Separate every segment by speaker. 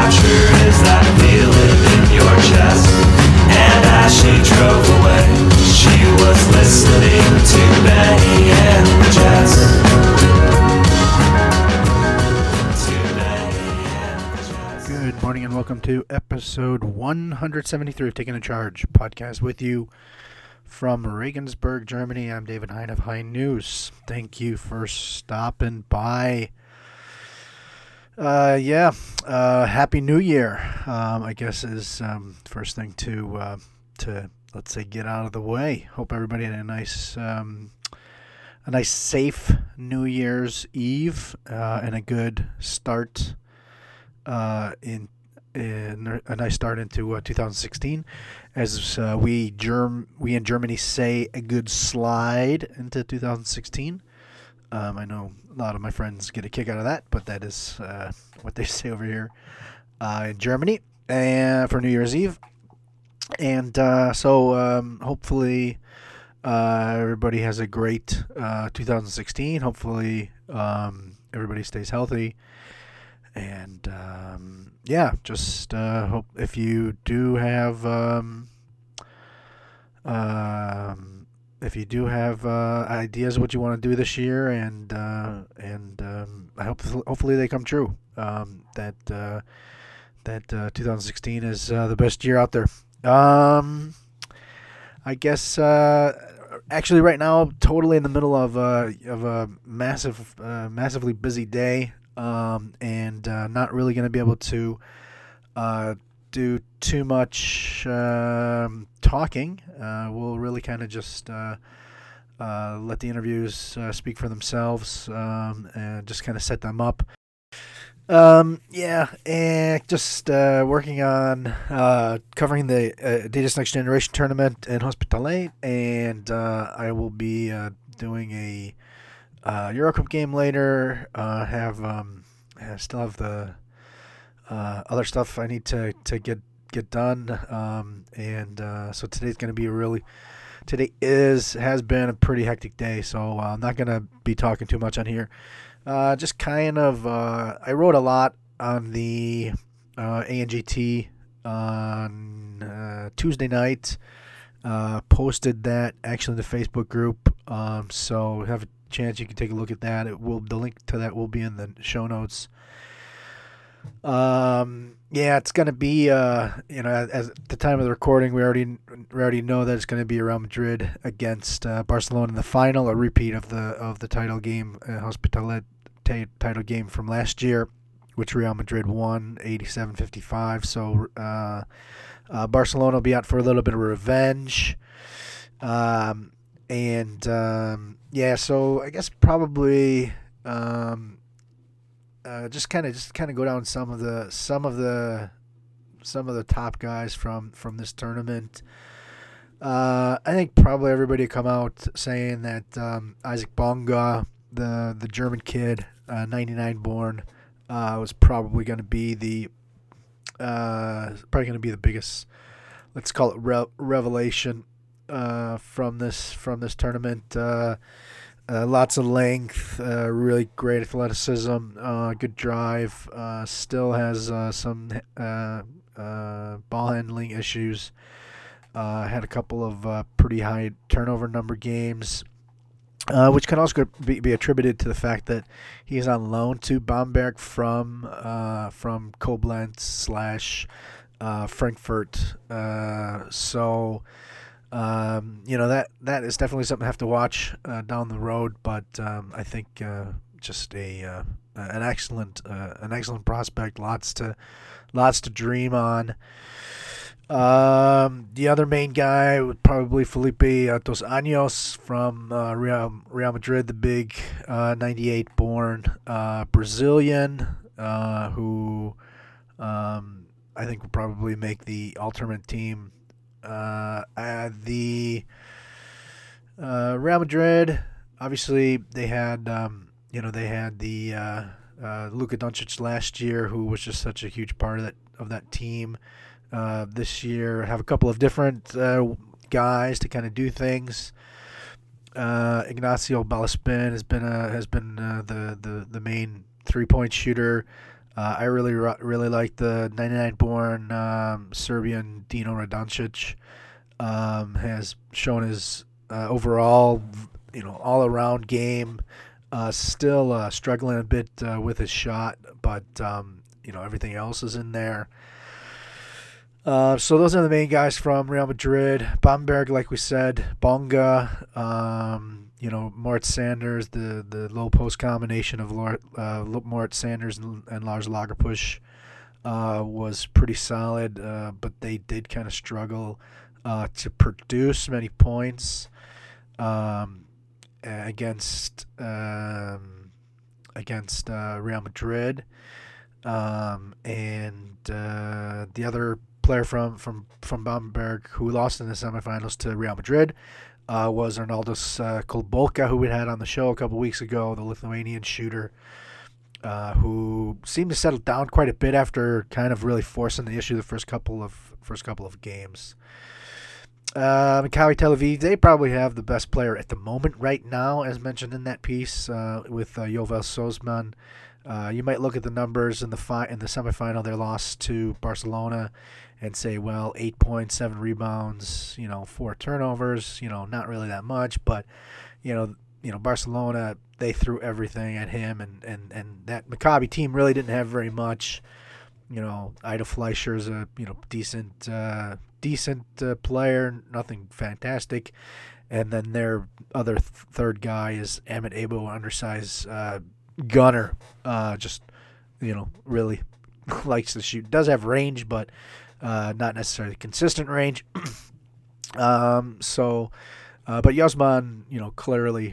Speaker 1: captured is that feeling in your chest. And as she drove away, she was listening to Benny and the Jets.
Speaker 2: Good morning and welcome to episode 173 of Taking a Charge podcast with you from Regensburg, Germany. I'm David Hein of Hein News. Thank you for stopping by. Happy New Year, I guess is first thing to let's say get out of the way. Hope everybody had a nice safe New Year's Eve and a good start in a nice start into 2016, as we in Germany say, a good slide into 2016. I know a lot of my friends get a kick out of that, but that is what they say over here in Germany for New Year's Eve. And so hopefully everybody has a great 2016. Hopefully everybody stays healthy. And just hope if you do have ideas of what you want to do this year, and hopefully they come true. That 2016 is the best year out there. I guess actually right now, totally in the middle of a massively busy day. And not really going to be able to do too much talking. We'll really kind of just let the interviews speak for themselves, and just kind of set them up. And just working on covering the Adidas Next Generation tournament in Hospitalet, and I will be doing a Eurocup game later. I still have the other stuff I need to get done. So today's going to be has been a pretty hectic day. So I'm not going to be talking too much on here. Just kind of, I wrote a lot on the ANGT on Tuesday night. Posted that actually in the Facebook group. So have a chance you can take a look at that. The link to that will be in the show notes. It's going to be at the time of the recording, we already know that it's going to be Real Madrid against Barcelona in the final, a repeat of the title game, Hospitalet title game from last year, which Real Madrid won 87-55. So Barcelona will be out for a little bit of revenge. So I guess probably just kind of go down some of the top guys from this tournament. I think probably everybody come out saying that Isaac Bonga, the German kid, 99 born, was probably going to be the biggest, let's call it revelation from this tournament. Lots of length, really great athleticism, good drive. Still has some ball handling issues. Had a couple of pretty high turnover number games, which can also be attributed to the fact that he's on loan to Bamberg from Koblenz / Frankfurt. That is definitely something to have to watch down the road. But I think just an excellent prospect. Lots to dream on. The other main guy would probably Felipe Dos Anjos from Real Madrid, the big 98 born Brazilian, who I think will probably make the ultimate team. The Real Madrid, obviously they had the Luka Doncic last year, who was just such a huge part of that team. This year have a couple of different guys to kind of do things. Ignacio Balaspin has been the main 3-point shooter. I really like the 99-born Serbian Dino Radoncic. Has shown his overall, all around game. Still struggling a bit with his shot, but everything else is in there. So those are the main guys from Real Madrid. Bamberg, like we said, Bonga, Moritz Sanders, the low post combination of Moritz Sanders and Lars Lagerpush was pretty solid, but they did kind of struggle to produce many points against Real Madrid, and the other player from Bamberg who lost in the semifinals to Real Madrid was Arnoldas Kulbolka, who we had on the show a couple weeks ago, the Lithuanian shooter, who seemed to settle down quite a bit after kind of really forcing the issue the first couple of games. Maccabi Tel Aviv, they probably have the best player at the moment right now, as mentioned in that piece, with Yovel Sozman. You might look at the numbers in the semifinal. They lost to Barcelona, and say, well, 8 points, 7 rebounds, 4 turnovers, not really that much, but Barcelona, they threw everything at him, and that Maccabi team really didn't have very much. Ida Fleischer's a decent player, nothing fantastic, and then their other third guy is Ahmet Ebo, undersized gunner, just really likes to shoot. Does have range, but not necessarily consistent range. But Yasman, clearly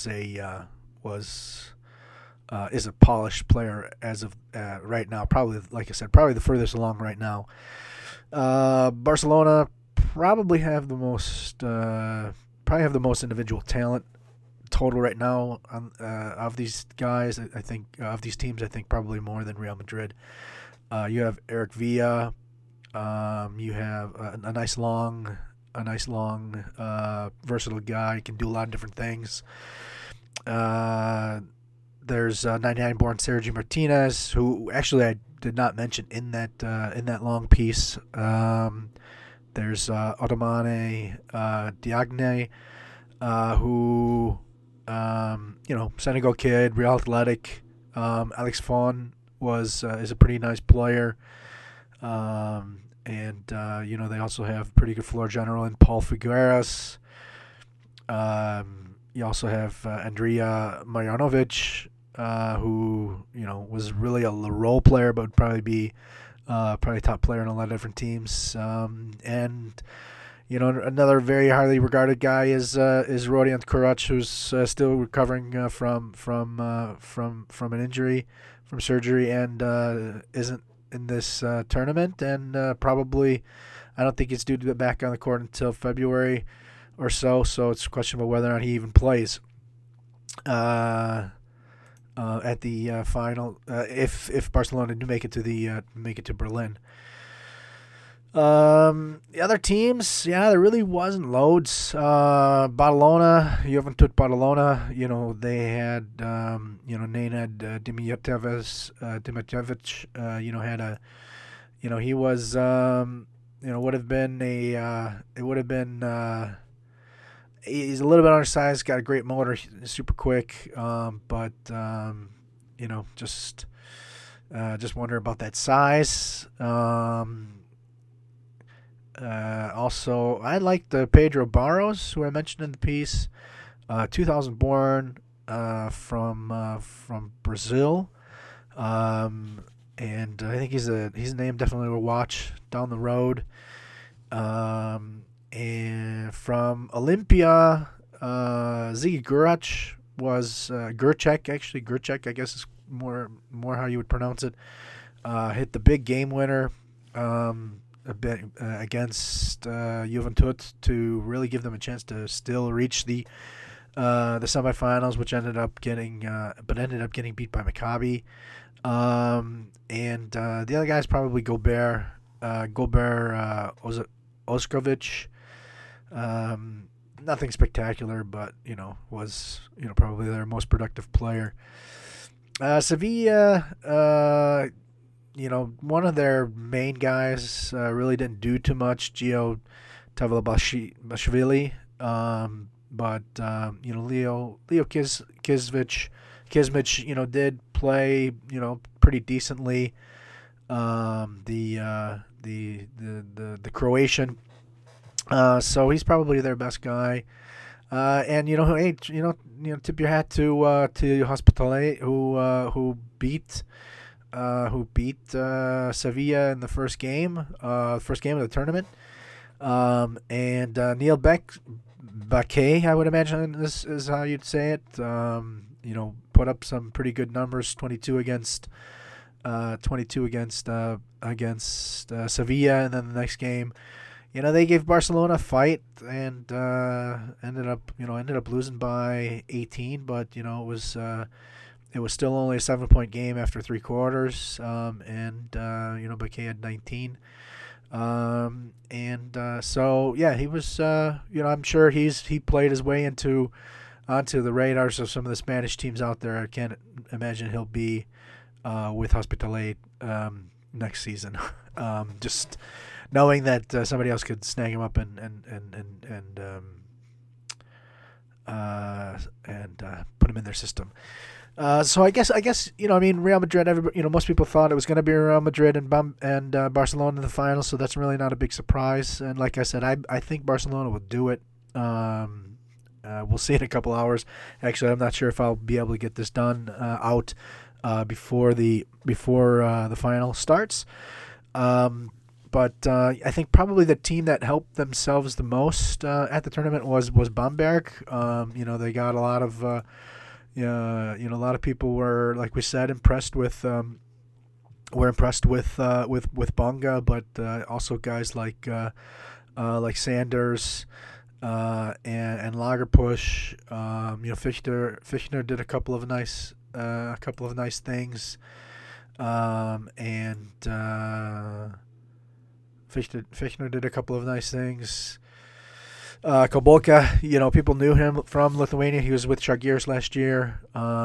Speaker 2: is a polished player as of right now. Probably, like I said, probably the furthest along right now. Barcelona probably have the most individual talent total right now of these guys. I think of these teams, I think probably more than Real Madrid. You have Eric Villa. You have a nice long, versatile guy. Can do a lot of different things. There's 99-born Sergi Martinez, who actually I did not mention in that long piece. There's Otomane Diagne, who Senegal kid, Real Athletic. Alex Fon is a pretty nice player. They also have pretty good floor general in Paul Figueras. You also have Andrea Marjanovic, who was really a role player, but would probably be probably top player in a lot of different teams. Another very highly regarded guy is Rodion Kurac, who's still recovering from an injury, from surgery, and isn't in this tournament, and probably I don't think he's due to get back on the court until February or so. So it's questionable whether or not he even plays at the final if Barcelona do make it to Berlin. The other teams, there really wasn't loads. Badalona, Juventud Badalona, they had, Nenad Dimitrijevic, had a, he was, would have been he's a little bit undersized, got a great motor, super quick, but just wonder about that size. Also, I like the Pedro Barros, who I mentioned in the piece, 2000 born, from Brazil, and I think he's a name definitely to watch down the road. And from Olympia, Ziggy Gurach was Gurchek, I guess is more how you would pronounce it. Hit the big game winner. A bit against Juventud to really give them a chance to still reach the semifinals, which ended up getting beat by Maccabi. And the other guy is probably Gobert Oskovic. Nothing spectacular, but was probably their most productive player. Sevilla, one of their main guys really didn't do too much, Gio Tavalabashvili. But Leo Kismich, did play, pretty decently. The Croatian. So he's probably their best guy. And hey, tip your hat to Hospitalet, who beat Sevilla in the first game of the tournament. And Neil Baquet, I would imagine this is how you'd say it. Put up some pretty good numbers, 22 against Sevilla, and then the next game, they gave Barcelona a fight and ended up losing by 18, but it was still only a 7-point game after 3 quarters, and Baquet had 19. So yeah, he was I'm sure he played his way onto the radars of some of the Spanish teams out there. I can't imagine he'll be with Hospitalet next season. Just knowing that somebody else could snag him up and put him in their system. So I guess Real Madrid. Everybody, most people thought it was going to be Real Madrid and Barcelona in the final. So that's really not a big surprise. And like I said, I think Barcelona will do it. We'll see in a couple hours. Actually, I'm not sure if I'll be able to get this done out before the final starts. But I think probably the team that helped themselves the most at the tournament was Bamberg. They got a lot of a lot of people were, like we said, impressed with Bonga, but also guys like Sanders and Lagerpush. Fichtner did a couple of nice things, and Fichtner did a couple of nice things. Kobolka, people knew him from Lithuania. He was with Žalgiris last year,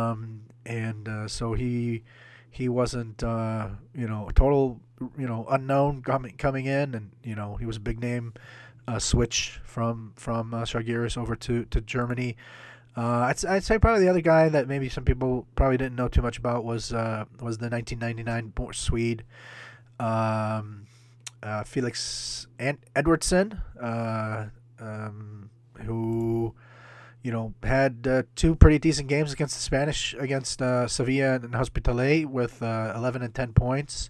Speaker 2: so he wasn't a total unknown coming in, and he was a big name switch from Žalgiris over to Germany. I'd say probably the other guy that maybe some people probably didn't know too much about was the 1999 Swede Felix Edwardsson. Who had 2 pretty decent games against the Spanish, against Sevilla and Hospitalet, with 11 and 10 points,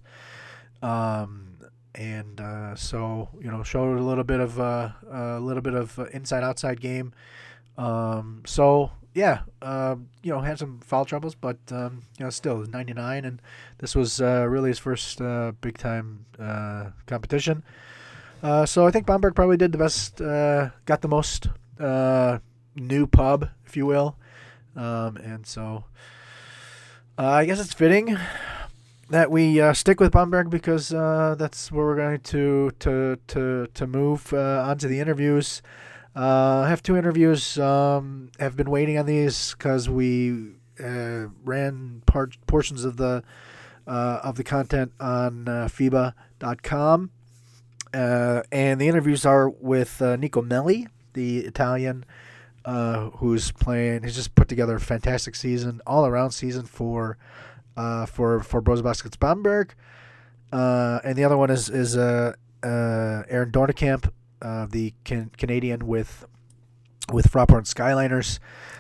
Speaker 2: so showed a little bit of inside outside game. So yeah, had some foul troubles, but still 99, and this was really his first big time competition. So I think Bamberg probably did the best, got the most new pub, if you will, and so I guess it's fitting that we stick with Bamberg, because that's where we're going to move on to the interviews. I have 2 interviews. Have been waiting on these because we ran portions of the content on FIBA.com. And the interviews are with Nico Melli, the Italian, who's just put together a fantastic season, all-around season for Brose Baskets Bamberg. And the other one is Aaron Dornekamp, the Canadian with Fraport Skyliners,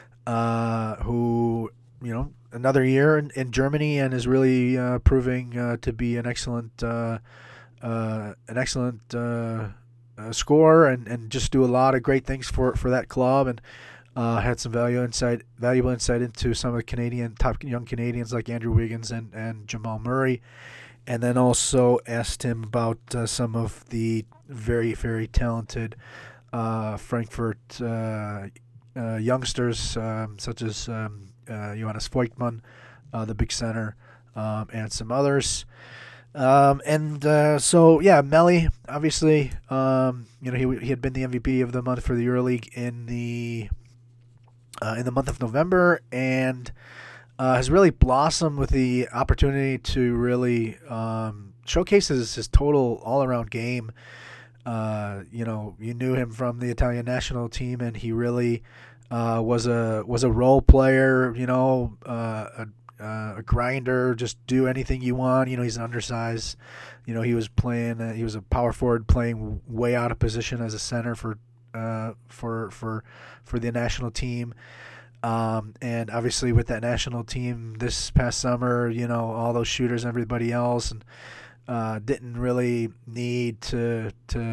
Speaker 2: who another year in Germany, and is really proving to be an excellent scorer, and just do a lot of great things for that club, and had some valuable insight into some of the top young Canadians like Andrew Wiggins and Jamal Murray, and then also asked him about some of the very, very talented Frankfurt youngsters, such as Johannes Voigtmann, the big center, and some others. So yeah, Melli, obviously, he had been the MVP of the month for the EuroLeague in the month of November, and has really blossomed with the opportunity to really showcase his total all-around game. You knew him from the Italian national team, and he really was a role player. A grinder, just do anything you want. He's an undersized. He was playing. He was a power forward playing way out of position as a center for the national team. And obviously with that national team this past summer, all those shooters and everybody else, and didn't really need to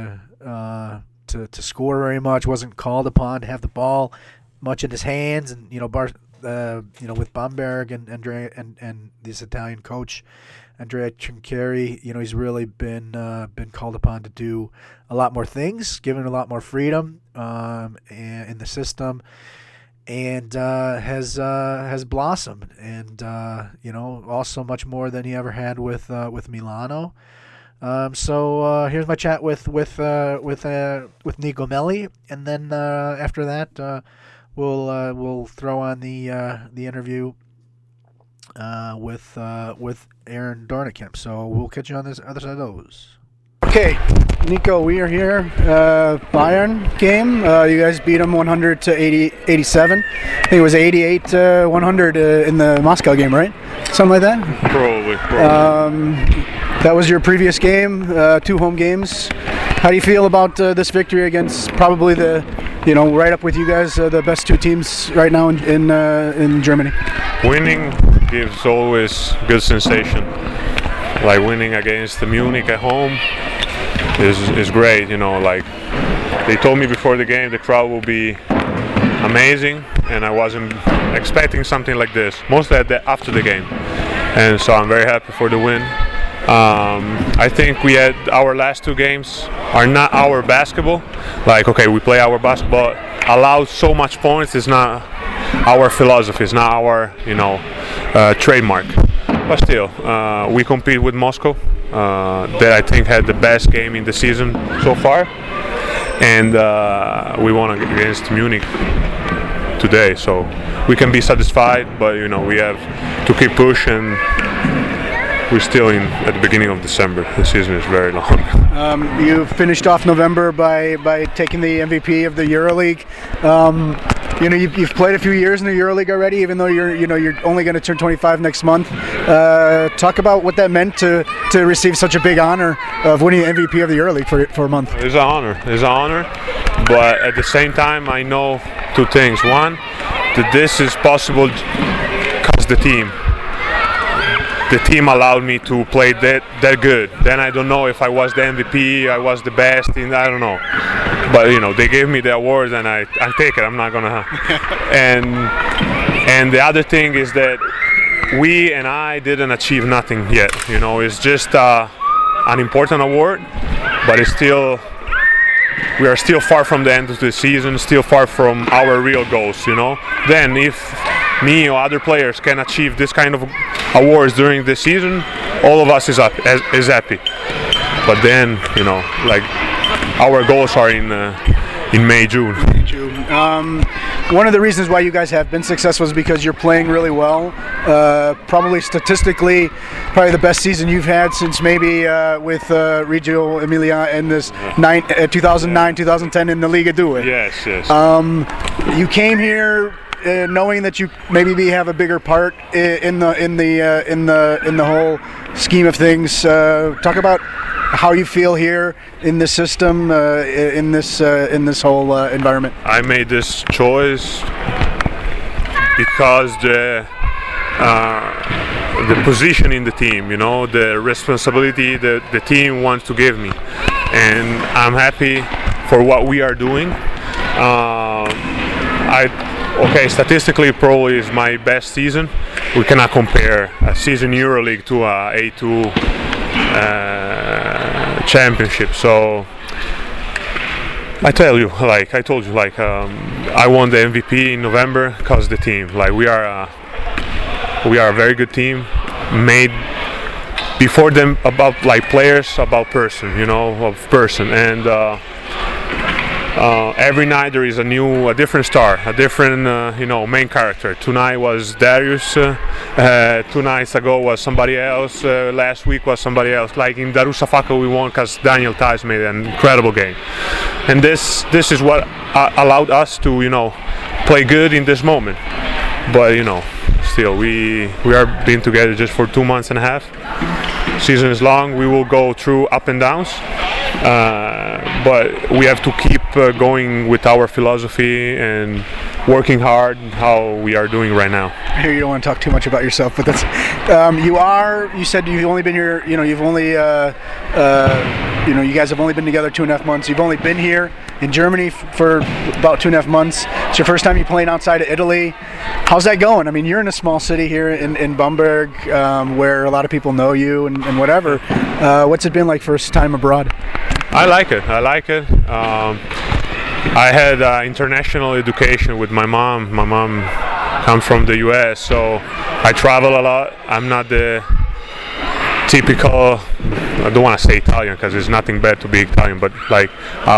Speaker 2: score very much. Wasn't called upon to have the ball much in his hands, and with Bamberg and Andrea and this Italian coach Andrea Trinchieri, he's really been called upon to do a lot more things, given a lot more freedom in the system. And has blossomed, and also much more than he ever had with Milano. So here's my chat with Nico Melli, and then after that we'll throw on the interview with Aaron Dornekamp. So we'll catch you on this other side of those.
Speaker 3: Okay, Nico, we are here. Bayern game. You guys beat them 100 to 87. I think it was 88-100 in the Moscow game, right? Something like that?
Speaker 4: Probably.
Speaker 3: That was your previous game, 2 home games. How do you feel about this victory against probably right up with you guys, the best 2 teams right now in Germany?
Speaker 4: Winning gives always good sensation. Like winning against the Munich at home is great. Like they told me before the game, the crowd will be amazing, and I wasn't expecting something like this. Mostly after the game, and so I'm very happy for the win. I think we had our last 2 games are not our basketball. Like, okay, we play our basketball, allowed so much points. It's not our philosophy. It's not our trademark. But still, we compete with Moscow, that I think had the best game in the season so far, and we won against Munich today, so we can be satisfied. But we have to keep pushing. We're still at the beginning of December. The season is very long.
Speaker 3: You finished off November by taking the MVP of the EuroLeague. You've played a few years in the EuroLeague already, even though you're only going to turn 25 next month. Talk about what that meant to receive such a big honor of winning the MVP of the EuroLeague for a month.
Speaker 4: It's an honor, but at the same time, I know 2 things. One, that this is possible because the team allowed me to play that good. Then I don't know if I was the MVP, I was the best, I don't know. But they gave me the award, and I take it. I'm not gonna. And the other thing is that we and I didn't achieve nothing yet. It's just an important award, but we are still far from the end of the season, still far from our real goals. Then if me or other players can achieve this kind of awards during the season, all of us is happy. But then, our goals are in May, June.
Speaker 3: One of the reasons why you guys have been successful is because you're playing really well. Probably statistically, probably the best season you've had since maybe with Reggio Emilia in this 2009-2010 in the Liga 2.
Speaker 4: Yes.
Speaker 3: You came here knowing that you maybe have a bigger part in the whole scheme of things. Talk about how you feel here in the system, in this whole environment.
Speaker 4: I made this choice because the position in the team, the responsibility that the team wants to give me, and I'm happy for what we are doing. Statistically, probably is my best season. We cannot compare a season EuroLeague to a A2 championship. So I told you, I won the MVP in November because the team. We are a very good team, made before them about players, about person, of person, and every night there is a different star, a different main character. Tonight was Darius, 2 nights ago was somebody else, last week was somebody else. Like in Darusafaka we won because Daniel Tice made an incredible game, and this is what allowed us to play good in this moment. But still we are being together just for 2 months and a half. Season is long, we will go through up and downs, but we have to keep going with our philosophy and working hard how we are doing right now.
Speaker 3: I hear you don't want to talk too much about yourself, but that's you said you've only been here, you've only you guys have only been together 2.5 months. You've only been here in Germany for about 2.5 months. It's your first time you're playing outside of Italy. How's that going? I mean, you're in a small city here in Bamberg, where a lot of people know you and whatever. What's it been like first time abroad?
Speaker 4: I like it. I had international education with my mom. My mom comes from the US, so I travel a lot. I'm not the typical, I don't want to say Italian because there's nothing bad to be Italian, but like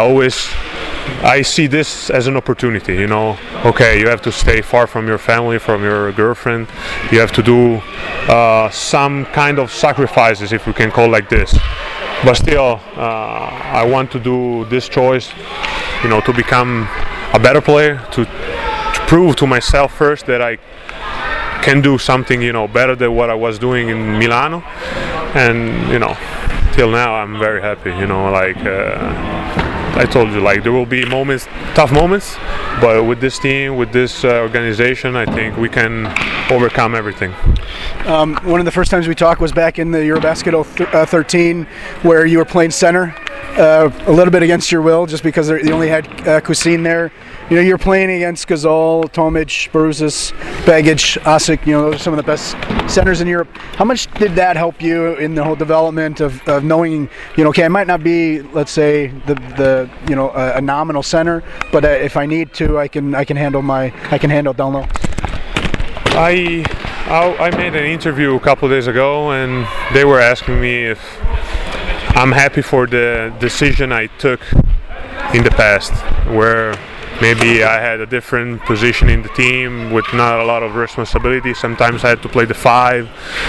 Speaker 4: I see this as an opportunity, Okay, you have to stay far from your family, from your girlfriend. You have to do some kind of sacrifices, if we can call like this. But still, I want to do this choice, to become a better player, to prove to myself first that I can do something, better than what I was doing in Milano. And, till now I'm very happy, I told you, there will be moments, tough moments, but with this team, with this organization, I think we can overcome everything.
Speaker 3: One of the first times we talked was back in the Eurobasket 13, where you were playing center, a little bit against your will, just because you only had Kusin there. You're playing against Gasol, Tomic, Barousas, Bagic, Asic. Those are some of the best centers in Europe. How much did that help you in the whole development of knowing, okay, I might not be, let's say, a nominal center, but if I need to, I can handle down low.
Speaker 4: I made an interview a couple of days ago, and they were asking me if I'm happy for the decision I took in the past, where maybe I had a different position in the team with not a lot of responsibility. Sometimes I had to play the 5.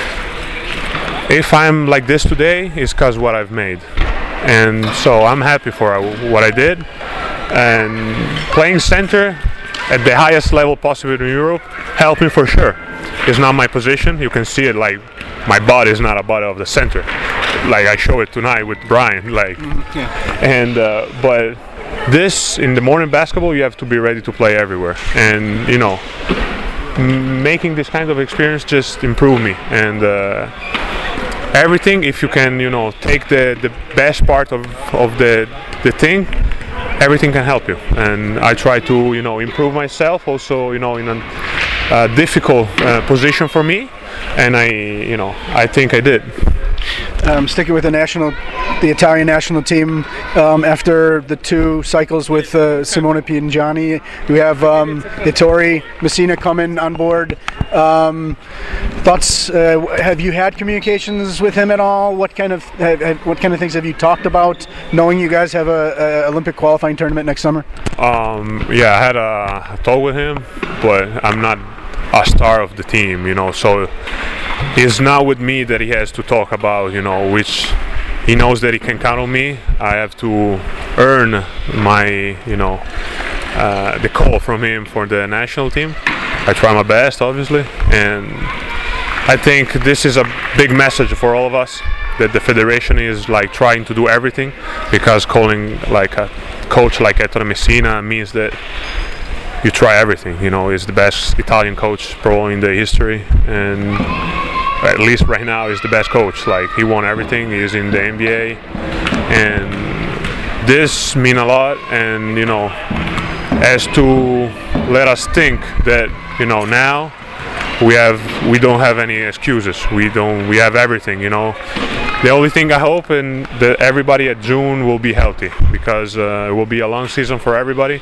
Speaker 4: If I'm like this today, it's because what I've made. And so I'm happy for what I did. And playing center at the highest level possible in Europe helped me for sure. It's not my position. You can see it, like my body is not a body of the center. Like I show it tonight with Brian. And but this in the morning basketball, you have to be ready to play everywhere. And making this kind of experience just improved me. And everything, if you can, take the best part of the thing, everything can help you. And I try to, improve myself also, in a difficult position for me. And I think I did.
Speaker 3: Sticking with the Italian national team, after the 2 cycles with Simone Piangiani, we have Ettore Messina coming on board. Thoughts? Have you had communications with him at all? What kind of things have you talked about, knowing you guys have a Olympic qualifying tournament next summer?
Speaker 4: I had a talk with him, but I'm not a star of the team, so it's not with me that he has to talk about, which he knows that he can count on me. I have to earn my, the call from him for the national team. I try my best, obviously, and I think this is a big message for all of us, that the federation is trying to do everything, because calling a coach like Ettore Messina means that you try everything. He's the best Italian coach probably in the history, and at least right now he's the best coach. He won everything. He's in the NBA, and this means a lot. And as to let us think that now we don't have any excuses. We have everything. The only thing I hope and that everybody at June will be healthy, because it will be a long season for everybody.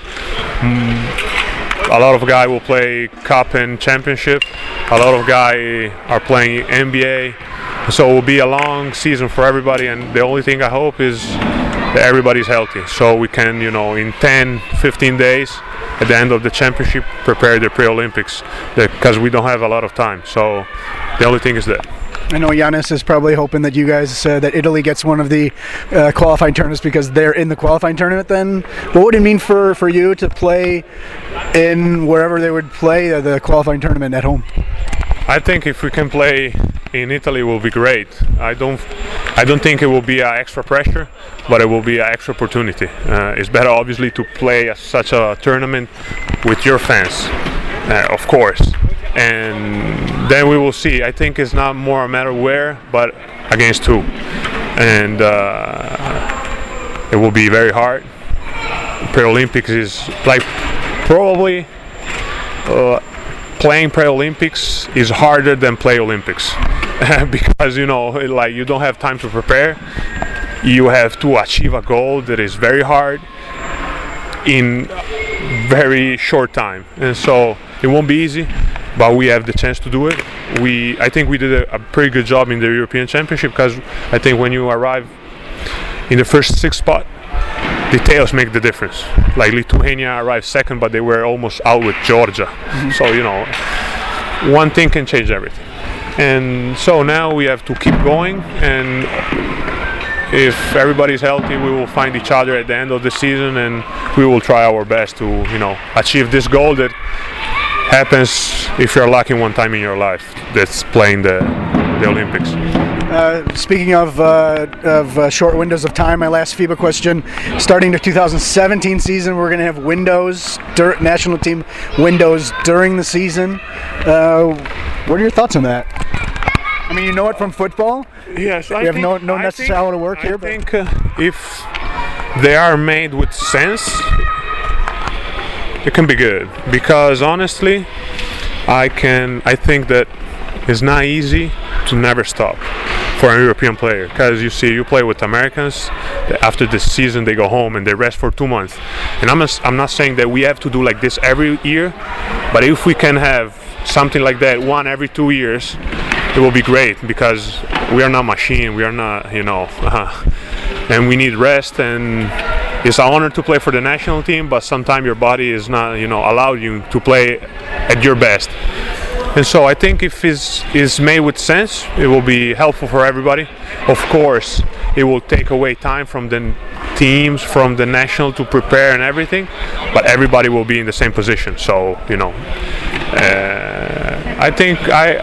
Speaker 4: A lot of guys will play Cup and Championship. A lot of guys are playing NBA. So it will be a long season for everybody. And the only thing I hope is that everybody's healthy, so we can, in 10-15 days at the end of the championship, prepare the pre-Olympics, because we don't have a lot of time. So the only thing is that.
Speaker 3: I know Giannis is probably hoping that you guys, that Italy gets one of the qualifying tournaments because they're in the qualifying tournament. Then what would it mean for you to play in wherever they would play the qualifying tournament at home?
Speaker 4: I think if we can play in Italy, it will be great. I don't think it will be an extra pressure, but it will be an extra opportunity. It's better, obviously, to play such a tournament with your fans, of course. And then we will see. I think it's not more a matter where, but against who. And it will be very hard. Pre-Olympics is like probably playing pre-Olympics is harder than play Olympics because you don't have time to prepare. You have to achieve a goal that is very hard in very short time, and so it won't be easy. But we have the chance to do it. I think we did a pretty good job in the European Championship, because I think when you arrive in the first 6 spot, details make the difference. Like Lithuania arrived second, but they were almost out with Georgia. So one thing can change everything. And so now we have to keep going, and if everybody's healthy, we will find each other at the end of the season, and we will try our best to achieve this goal that happens if you're lucky one time in your life, that's playing the Olympics.
Speaker 3: Speaking of short windows of time, my last FIBA question: starting the 2017 season, we're going to have national team windows during the season. What are your thoughts on that? I mean, you know it from football.
Speaker 4: Yes,
Speaker 3: we have no necessary how to work here.
Speaker 4: I think if they are made with sense, it can be good, because honestly, I think that it's not easy to never stop for a European player, because you play with Americans, after the season they go home and they rest for 2 months, and I'm not saying that we have to do like this every year, but if we can have something like that one every 2 years, it will be great, because we are not machine, we are not, and we need rest. And it's an honor to play for the national team, but sometimes your body is not, allow you to play at your best. And so I think if it's made with sense, it will be helpful for everybody. Of course, it will take away time from the teams, from the national to prepare and everything, but everybody will be in the same position. So I think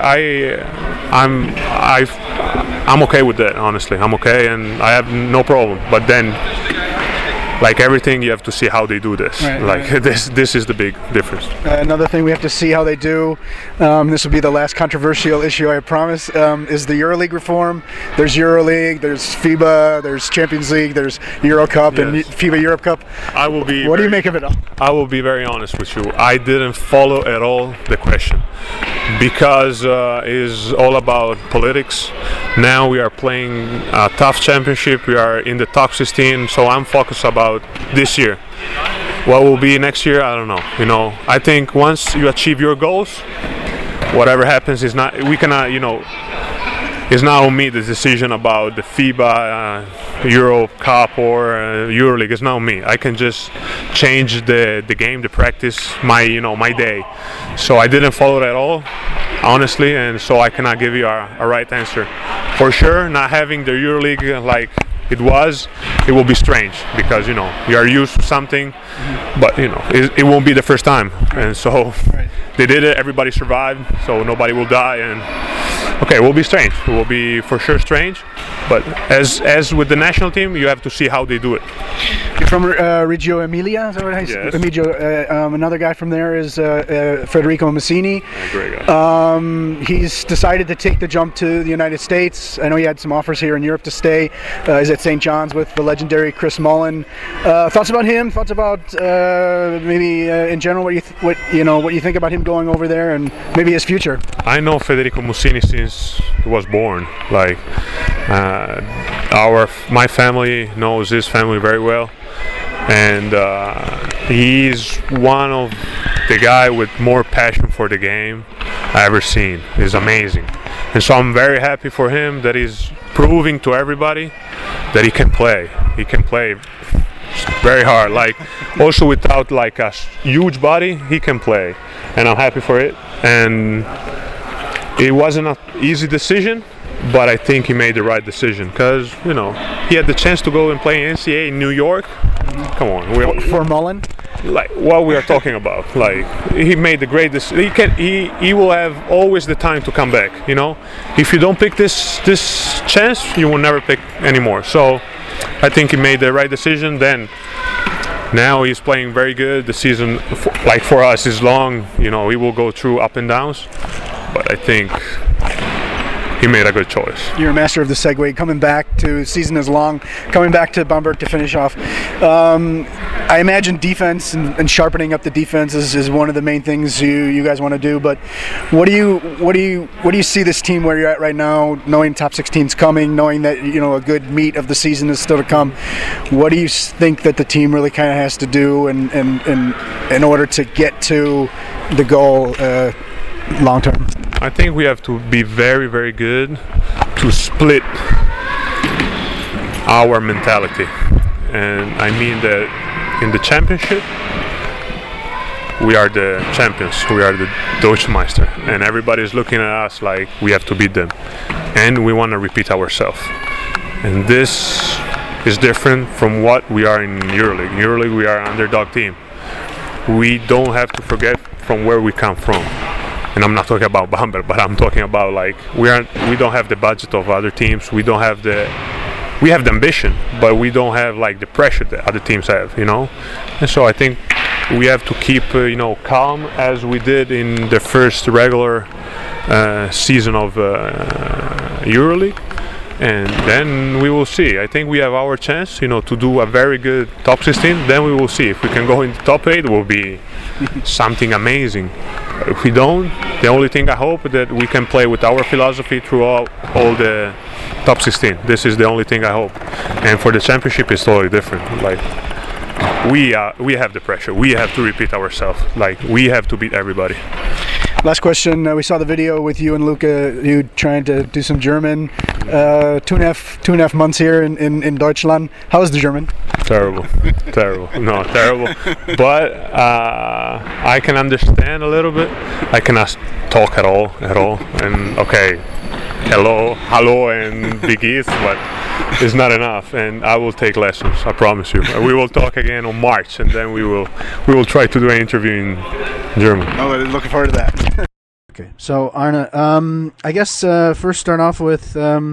Speaker 4: I'm okay with that. Honestly, I'm okay, and I have no problem. But then, like everything, you have to see how they do this. Right. This is the big difference.
Speaker 3: Another thing we have to see how they do, this will be the last controversial issue, I promise, is the EuroLeague reform. There's EuroLeague, there's FIBA, there's Champions League, there's Euro Cup, and FIBA Europe Cup. What do you make of it all?
Speaker 4: I will be very honest with you. I didn't follow at all the question, because it's all about politics. Now we are playing a tough championship. We are in the top 16, so I'm focused about this year. What will be next year, I don't know. I think once you achieve your goals, whatever happens is not. We cannot. It's not on me, the decision about the FIBA, Euro Cup or EuroLeague. It's not on me. I can just change the game, the practice, my day. So I didn't follow it at all, honestly, and so I cannot give you a right answer. For sure, not having the EuroLeague like it will be strange, because you are used to something, but it won't be the first time, and so they did it. Everybody survived, so nobody will die, and it will be strange. It will be for sure strange, but as with the national team, you have to see how they do it.
Speaker 3: You're from Reggio Emilia, is that what I said? Yes. Another guy from there is Federico Massini.
Speaker 4: Great guy.
Speaker 3: He's decided to take the jump to the United States. I know he had some offers here in Europe to stay. He's at St. John's with the legendary Chris Mullin. Thoughts about him? Thoughts about maybe in general what you think about him going over there and maybe his future?
Speaker 4: I know Federico Massini since he was born. Like my family knows his family very well, and he's one of the guy with more passion for the game I ever seen. He's amazing, and so I'm very happy for him that he's proving to everybody that he can play. He can play very hard. Like also without like a huge body, he can play, and I'm happy for it. And it wasn't an easy decision, but I think he made the right decision because he had the chance to go and play NCAA in New York. Come on,
Speaker 3: For Mullen?
Speaker 4: like what we are talking about. Like he made the great decision. He will have always the time to come back. If you don't pick this chance, you will never pick anymore. So I think he made the right decision. Then now he's playing very good. The season, like for us, is long. We will go through up and downs, but I think he made a good choice.
Speaker 3: You're a master of the segue. Coming back to season is long. Coming back to Bamberg to finish off. I imagine defense and sharpening up the defense is one of the main things you guys want to do. But what do you see this team where you're at right now? Knowing top 16's coming, knowing that a good meat of the season is still to come. What do you think that the team really kind of has to do in order to get to the goal long term?
Speaker 4: I think we have to be very, very good to split our mentality. And I mean that in the championship, we are the champions. We are the Deutschmeister. And everybody is looking at us like we have to beat them. And we want to repeat ourselves. And this is different from what we are in EuroLeague. In EuroLeague, we are an underdog team. We don't have to forget from where we come from. And I'm not talking about Bamberg, but I'm talking about like we don't have the budget of other teams. We have the ambition, but we don't have like the pressure that other teams have, And so I think we have to keep calm as we did in the first regular season of EuroLeague, and then we will see. I think we have our chance, to do a very good top 16. Then we will see if we can go in the top 8. It will be something amazing. If we don't, the only thing I hope is that we can play with our philosophy throughout all the top 16. This is the only thing I hope. And for the championship, it's totally different. Like we have the pressure. We have to repeat ourselves. Like we have to beat everybody.
Speaker 3: Last question. We saw the video with you and Luca. You trying to do some German. 2.5 months here in Deutschland. How is the German?
Speaker 4: Terrible. No, terrible. But I can understand a little bit. I cannot talk at all. And okay, hello, and big E's, but it's not enough. And I will take lessons. I promise you. We will talk again on March, and then we will try to do an interview in German.
Speaker 3: Oh, looking forward to that.
Speaker 2: Okay, so Arne, I guess first start off with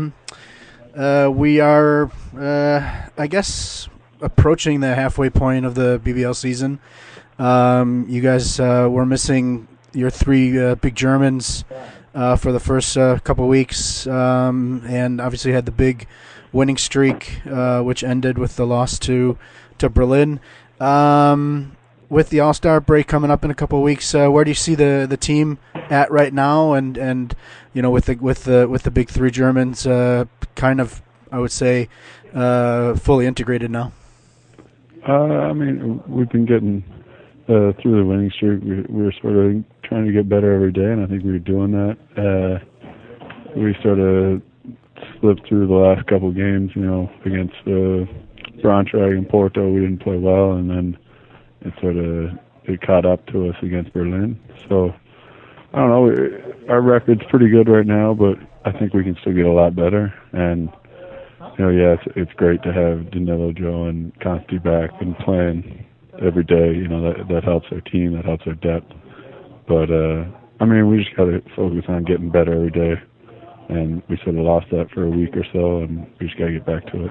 Speaker 2: we are, I guess, approaching the halfway point of the BBL season. You guys were missing your three big Germans for the first couple weeks, and obviously had the big winning streak, which ended with the loss to Berlin. With the All-Star break coming up in a couple of weeks, where do you see the team at right now? And with the big three Germans, kind of, I would say, fully integrated now.
Speaker 5: I mean, we've been getting through the winning streak. We're sort of trying to get better every day, and I think we're doing that. We sort of slipped through the last couple of games, against Braunschweig and Porto. We didn't play well, and then it caught up to us against Berlin. So I don't know. Our record's pretty good right now, but I think we can still get a lot better. And it's great to have Danilo, Joe, and Consti back and playing every day. That helps our team, that helps our depth. But we just got to focus on getting better every day. And we sort of lost that for a week or so, and we just got to get back to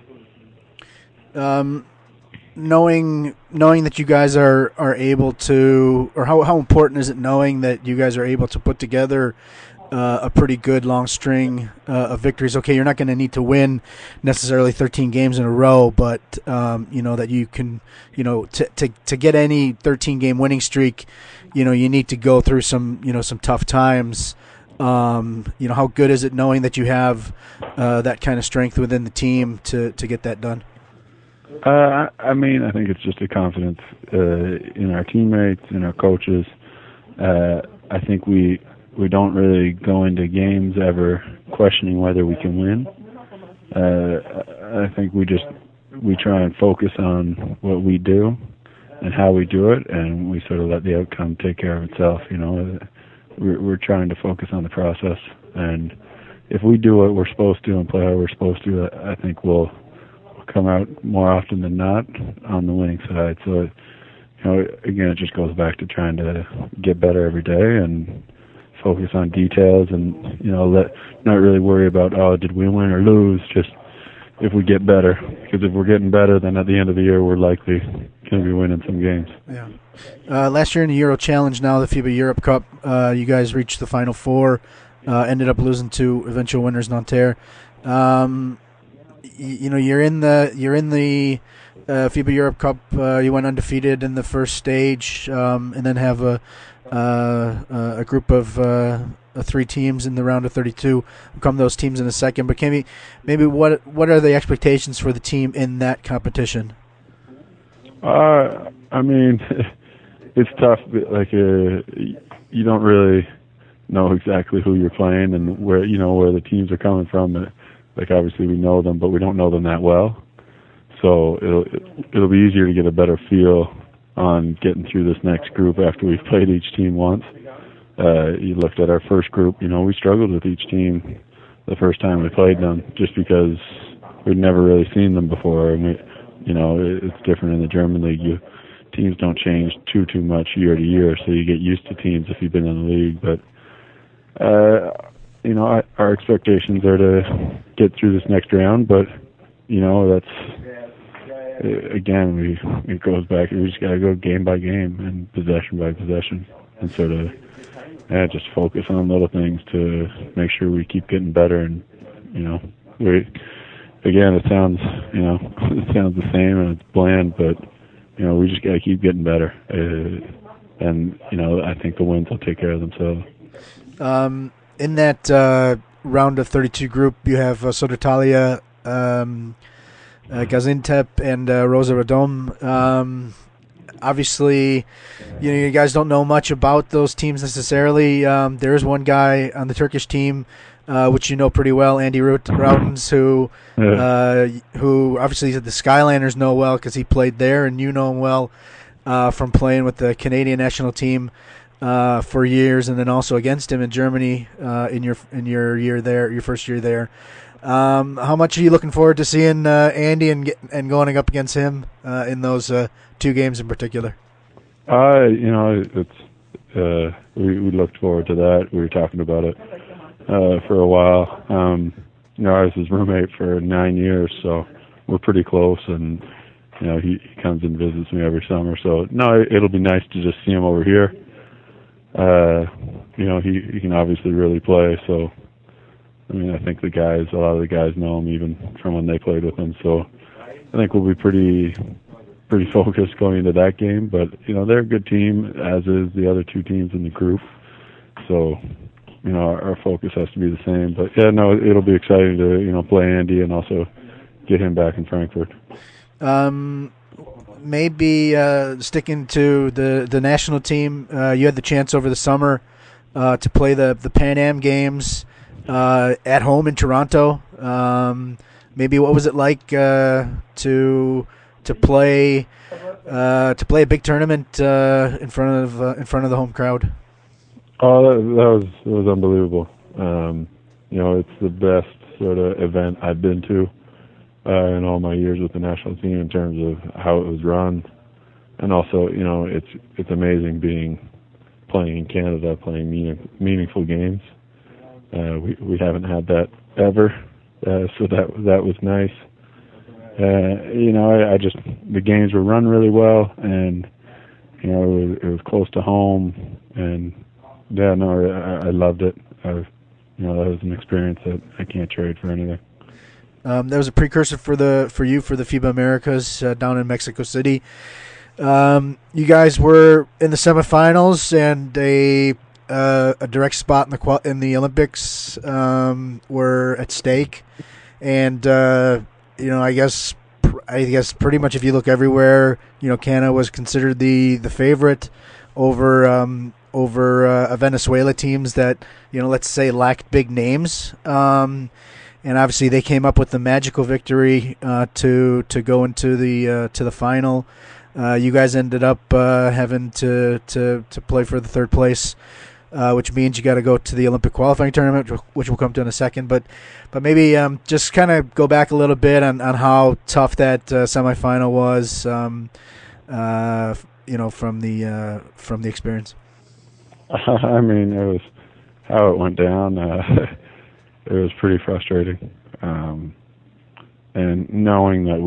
Speaker 5: it.
Speaker 2: Knowing that you guys are able to, or how important is it knowing that you guys are able to put together a pretty good long string of victories? Okay, you're not going to need to win necessarily 13 games in a row, but that you can, to get any 13-game winning streak, you need to go through some tough times. How good is it knowing that you have that kind of strength within the team to get that done?
Speaker 5: I think it's just a confidence in our teammates, in our coaches. I think we don't really go into games ever questioning whether we can win. I think we try and focus on what we do and how we do it, and we sort of let the outcome take care of itself. We're trying to focus on the process, and if we do what we're supposed to and play how we're supposed to, I think we'll come out more often than not on the winning side. So, again, it just goes back to trying to get better every day and focus on details, and not really worry about, did we win or lose, just if we get better, because if we're getting better, then at the end of the year we're likely going to be winning some games.
Speaker 2: Yeah. Last year in the Euro Challenge, now the FIBA Europe Cup, you guys reached the Final Four, ended up losing to eventual winners Nanterre. You're in the FIBA Europe Cup. You went undefeated in the first stage, and then have a group of 3 teams in the round of 32. We'll come to those teams in a second, but maybe what are the expectations for the team in that competition?
Speaker 5: I mean, it's tough. Like you don't really know exactly who you're playing and where the teams are coming from. Like obviously we know them, but we don't know them that well. So it'll be easier to get a better feel on getting through this next group after we've played each team once. You looked at our first group, we struggled with each team the first time we played them just because we'd never really seen them before. And it's different in the German league. Teams don't change too much year to year, so you get used to teams if you've been in the league. But, our expectations are to get through this next round, but, again, it goes back. We just got to go game by game and possession by possession and sort of just focus on little things to make sure we keep getting better. And it sounds the same and it's bland, but we just got to keep getting better. And I think the wins will take care of themselves.
Speaker 2: In that round of 32 group, you have Sodertalia, Gaziantep, and Rosa Radom. Obviously, you guys don't know much about those teams necessarily. There is one guy on the Turkish team, which you know pretty well, Andy Routens, who obviously the Skylanders know well because he played there, and you know him well from playing with the Canadian national team for years, and then also against him in Germany in your year there, your first year there. How much are you looking forward to seeing Andy and going up against him in those 2 games in particular?
Speaker 5: It's we looked forward to that. We were talking about it for a while. I was his roommate for 9 years, so we're pretty close, and he comes and visits me every summer. So no, it'll be nice to just see him over here. He can obviously really play, so I think a lot of the guys know him even from when they played with him. So I think we'll be pretty focused going into that game. But they're a good team, as is the other 2 teams in the group. So our focus has to be the same. But yeah, no, it'll be exciting to play Andy and also get him back in Frankfurt.
Speaker 2: Maybe sticking to the national team, you had the chance over the summer to play the Pan Am games at home in Toronto. Maybe what was it like to play a big tournament in front of the home crowd?
Speaker 5: Oh, that was unbelievable. It's the best sort of event I've been to in all my years with the national team in terms of how it was run, and also it's amazing playing in Canada, playing meaningful games. We haven't had that ever, so that was nice. The games were run really well, and it was close to home, and I loved it. That was an experience that I can't trade for anything.
Speaker 2: That was a precursor for you for the FIBA Americas down in Mexico City. You guys were in the semifinals, and a direct spot in the Olympics were at stake. And I guess pretty much if you look everywhere, Canada was considered the favorite over a Venezuela teams that let's say lacked big names. and obviously they came up with the magical victory to go into the final. You guys ended up having to play for the third place, which means you got to go to the Olympic qualifying tournament, which we'll come to in a second. But maybe just kind of go back a little bit on how tough that semifinal was, from the experience.
Speaker 5: I mean, it was how it went down. It was pretty frustrating, and knowing that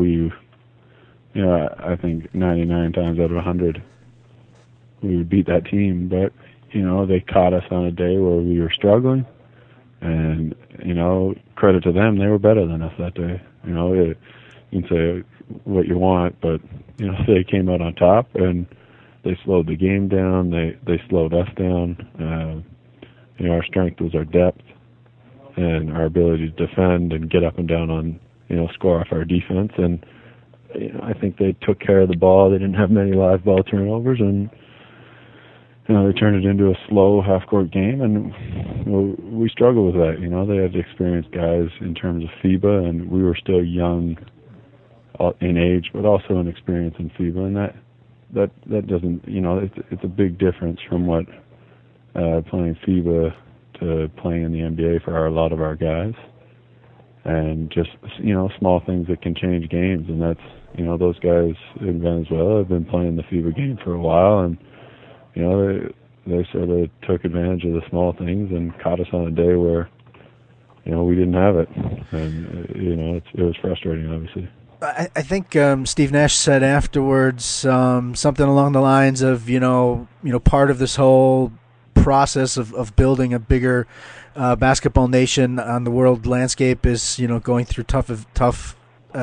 Speaker 5: I think 99 times out of 100 we would beat that team, but they caught us on a day where we were struggling, and credit to them, they were better than us that day. You can say what you want, but they came out on top, and they slowed the game down. They slowed us down. Our strength was our depth and our ability to defend and get up and down on score off our defense, and I think they took care of the ball. They didn't have many live ball turnovers, and they turned it into a slow half-court game, and we struggled with that. They had experienced guys in terms of FIBA, and we were still young in age, but also in experience in FIBA, and that doesn't, it's a big difference from what playing FIBA to playing in the NBA for a lot of our guys, and just small things that can change games, and that's those guys in Venezuela have been playing the FIBA game for a while, and they sort of took advantage of the small things and caught us on a day where we didn't have it, and it was frustrating, obviously.
Speaker 2: I think Steve Nash said afterwards something along the lines of part of this whole process of building a bigger basketball nation on the world landscape is going through tough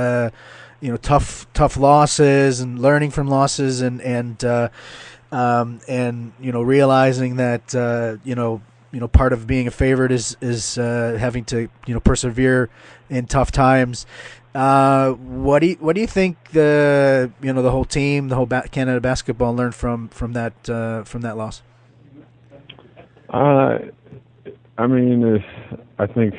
Speaker 2: losses and learning from losses and realizing that part of being a favorite is having to persevere in tough times. What do you think the whole team, the whole Canada basketball learned from that loss?
Speaker 5: I mean, I think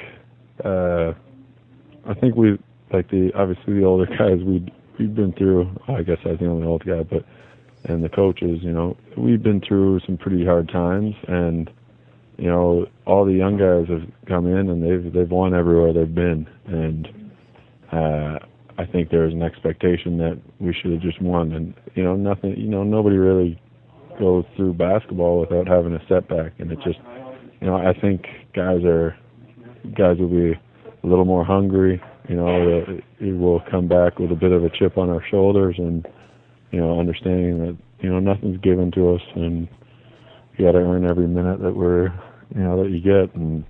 Speaker 5: we, like, obviously the older guys, we've been through. I guess I was the only old guy, and the coaches, we've been through some pretty hard times, and all the young guys have come in and they've won everywhere they've been, and I think there was an expectation that we should have just won, and nothing. Nobody really goes through basketball without having a setback, and it just, I think guys will be a little more hungry. We will come back with a bit of a chip on our shoulders, and understanding that nothing's given to us, and you got to earn every minute that that you get, and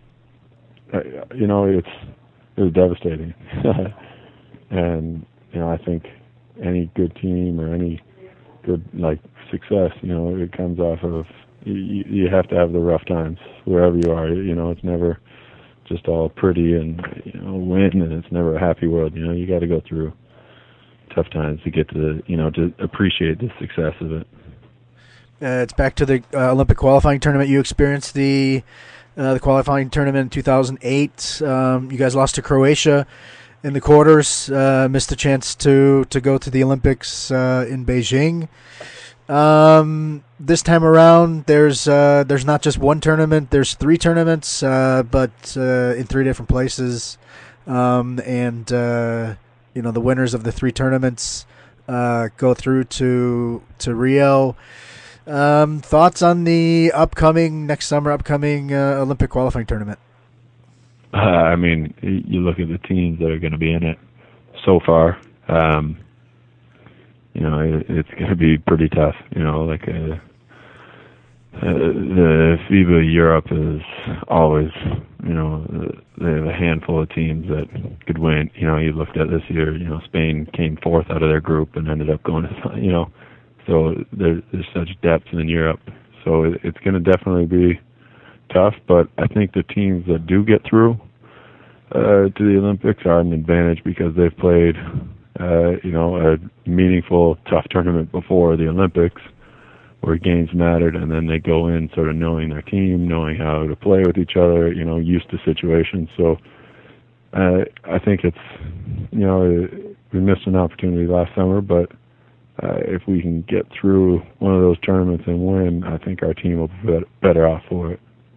Speaker 5: it was devastating. And I think any good team or any good success, it comes off of you have to have the rough times wherever you are. It's never just all pretty and win, and it's never a happy world. You got to go through tough times to get to to appreciate the success of it.
Speaker 2: It's back to the Olympic qualifying tournament. You experienced the qualifying tournament in 2008. You guys lost to Croatia in the quarters. Missed the chance to go to the Olympics in Beijing. This time around, there's not just one tournament. There's 3 tournaments, but in 3 different places. The winners of the 3 tournaments go through to Rio. Thoughts on the next summer upcoming Olympic qualifying tournament?
Speaker 5: I mean, you look at the teams that are going to be in it so far. It's going to be pretty tough. The FIBA Europe is always, they have a handful of teams that could win. You looked at this year, Spain came 4th out of their group and ended up going to, so there's such depth in Europe. So it's going to definitely be tough, but I think the teams that do get through to the Olympics are an advantage because they've played, a meaningful, tough tournament before the Olympics where games mattered, and then they go in sort of knowing their team, knowing how to play with each other, used to situations. So I think it's, we missed an opportunity last summer, but if we can get through one of those tournaments and win, I think our team will be better off for it.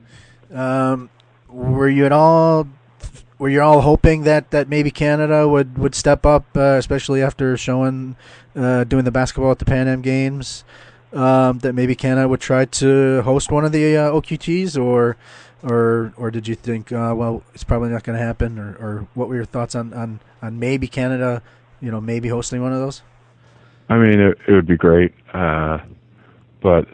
Speaker 2: Were you all hoping that maybe Canada would step up, especially after doing the basketball at the Pan Am Games, that maybe Canada would try to host one of the OQTs, or did you think, well, it's probably not going to happen, or what were your thoughts on maybe Canada, maybe hosting one of those?
Speaker 5: I mean, it would be great, but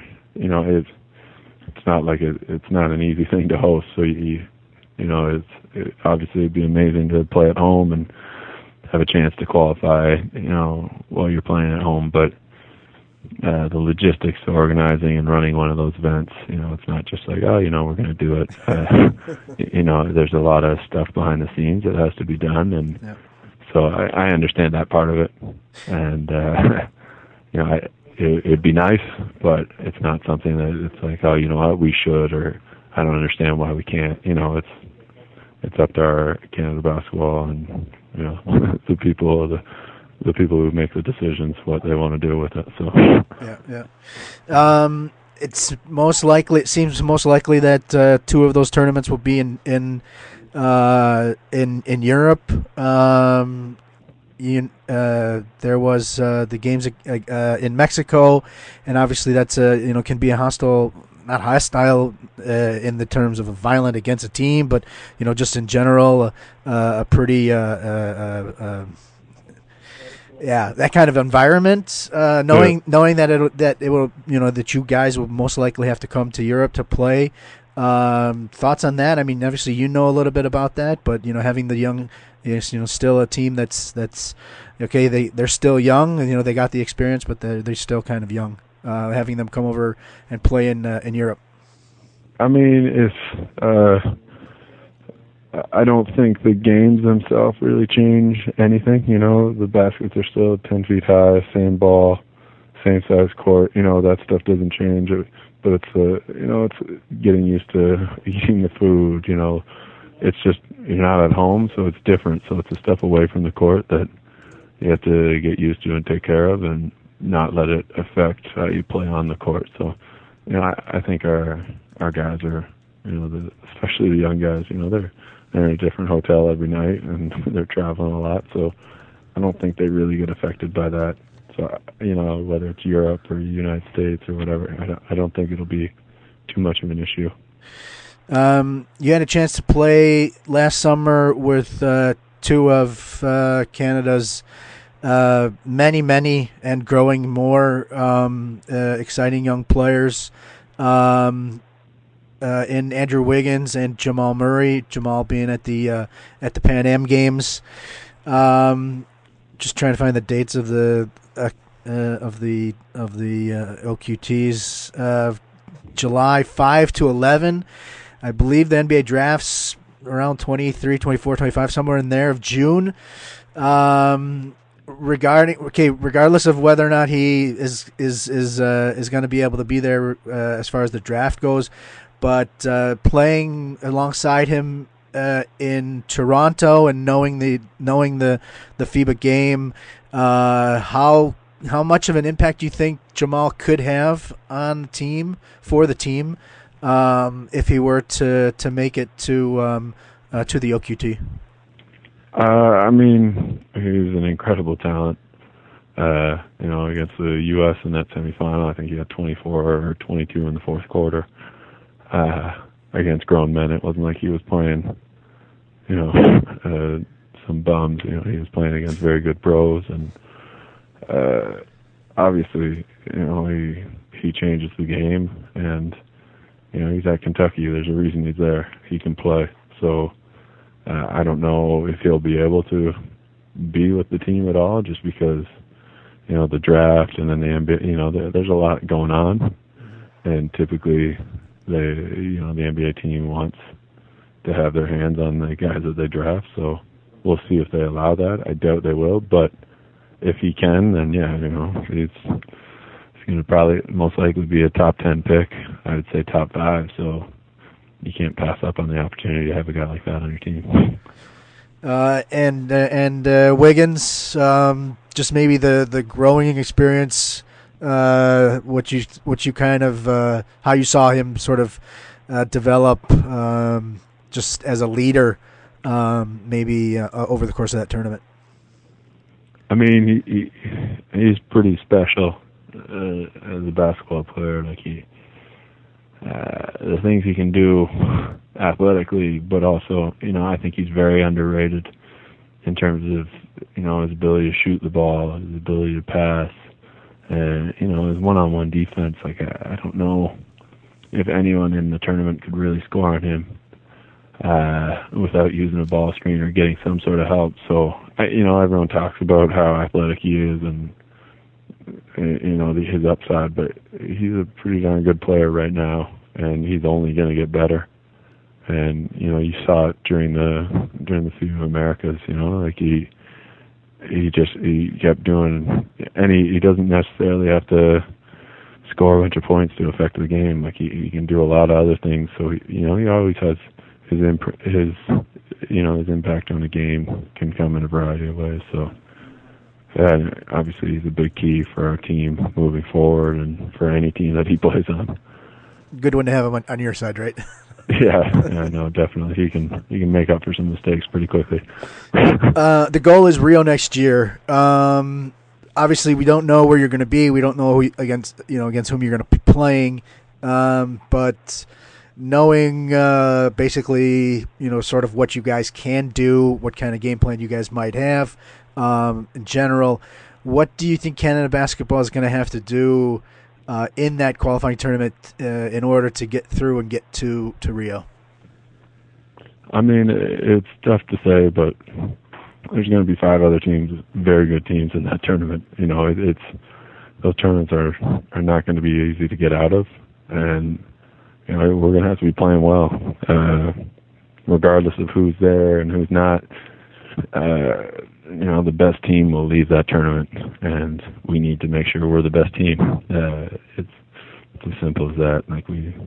Speaker 5: it's not like it's not an easy thing to host. So obviously it'd be amazing to play at home and have a chance to qualify, while you're playing at home. But the logistics of organizing and running one of those events, it's not just like, we're going to do it. There's a lot of stuff behind the scenes that has to be done, and
Speaker 2: yep.
Speaker 5: So I understand that part of it, and it'd be nice, but it's not something that it's like, what, we should, or I don't understand why we can't. It's up to our Canada Basketball and the people who make the decisions what they want to do with it. So
Speaker 2: yeah. It seems most likely that two of those tournaments will be in Europe. There was the games in Mexico, and obviously that's can be not hostile in the terms of violent against a team, but just in general a pretty that kind of environment. Knowing that it will that you guys will most likely have to come to Europe to play. Thoughts on that? I mean, obviously a little bit about that, but having the young, still a team that's okay. They're still young, and they got the experience, but they're still kind of young. Having them come over and play in Europe.
Speaker 5: I mean, I don't think the games themselves really change anything. The baskets are still 10 feet high, same ball, same size court. That stuff doesn't change. But it's it's getting used to eating the food. It's just you're not at home, so it's different. So it's a step away from the court that you have to get used to and take care of, and not let it affect how you play on the court. So, I think our guys are, especially the young guys, they're in a different hotel every night and they're traveling a lot. So I don't think they really get affected by that. So, whether it's Europe or United States or whatever, I don't think it'll be too much of an issue.
Speaker 2: You had a chance to play last summer with two of Canada's many and growing more exciting young players in Andrew Wiggins and Jamal Murray. Jamal being at the Pan Am Games. Just trying to find the dates of the OQTs. July 5 to 11. I believe the NBA drafts around 23, 24, 25, somewhere in there of June. Regardless of whether or not he is going to be able to be there as far as the draft goes, but playing alongside him in Toronto and knowing the FIBA game, how much of an impact do you think Jamal could have on the team if he were to make it to the OQT?
Speaker 5: I mean, he's an incredible talent. Against the U.S. in that semifinal, I think he had 24 or 22 in the fourth quarter. Against grown men, it wasn't like he was playing, some bums. He was playing against very good pros, and obviously, he changes the game, and he's at Kentucky. There's a reason he's there. He can play. So I don't know if he'll be able to be with the team at all, just because the draft and then the NBA. There's a lot going on, and typically the NBA team wants to have their hands on the guys that they draft. So we'll see if they allow that. I doubt they will, but if he can, then he's going to probably most likely be a top 10 pick. I would say top 5. So you can't pass up on the opportunity to have a guy like that on your team.
Speaker 2: And Wiggins, just maybe the growing experience, what you kind of how you saw him sort of develop just as a leader, maybe over the course of that tournament.
Speaker 5: I mean, he's pretty special as a basketball player. Like the things he can do athletically, but also, I think he's very underrated in terms of, his ability to shoot the ball, his ability to pass, and, his one-on-one defense. Like, I don't know if anyone in the tournament could really score on him without using a ball screen or getting some sort of help. So, everyone talks about how athletic he is and, his upside, but he's a pretty darn good player right now, and he's only going to get better. And you saw it during the FIBA Americas. Like he kept doing, and he doesn't necessarily have to score a bunch of points to affect the game. Like he can do a lot of other things. So he always has his impact on the game can come in a variety of ways. So. Yeah, obviously he's a big key for our team moving forward and for any team that he plays on.
Speaker 2: Good one to have him on your side, right?
Speaker 5: Yeah, no, definitely. He can make up for some mistakes pretty quickly.
Speaker 2: The goal is Rio next year. Obviously, we don't know where you're going to be. We don't know against whom you're going to be playing. But knowing basically, sort of what you guys can do, what kind of game plan you guys might have. In general, what do you think Canada basketball is going to have to do in that qualifying tournament in order to get through and get to Rio?
Speaker 5: I mean, it's tough to say, but there's going to be 5 other teams, very good teams in that tournament. Those tournaments are not going to be easy to get out of, and we're going to have to be playing well, regardless of who's there and who's not. The best team will leave that tournament, and we need to make sure we're the best team. It's as simple as that. Like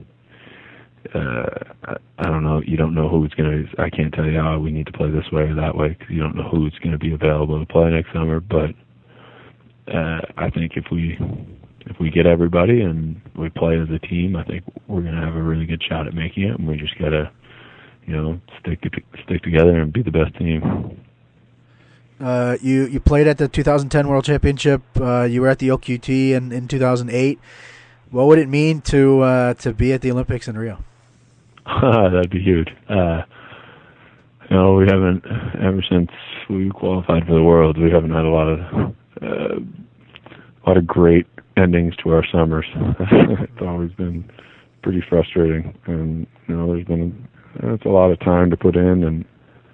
Speaker 5: I don't know. You don't know who's going to. I can't tell you, we need to play this way or that way, because you don't know who's going to be available to play next summer. But I think if we get everybody and we play as a team, I think we're going to have a really good shot at making it. And we just got to, stick together and be the best team.
Speaker 2: You played at the 2010 World Championship. You were at the OQT in 2008. What would it mean to be at the Olympics in Rio?
Speaker 5: That'd be huge. We haven't, ever since we qualified for the World, we haven't had a lot of great endings to our summers. It's always been pretty frustrating, and it's a lot of time to put in, and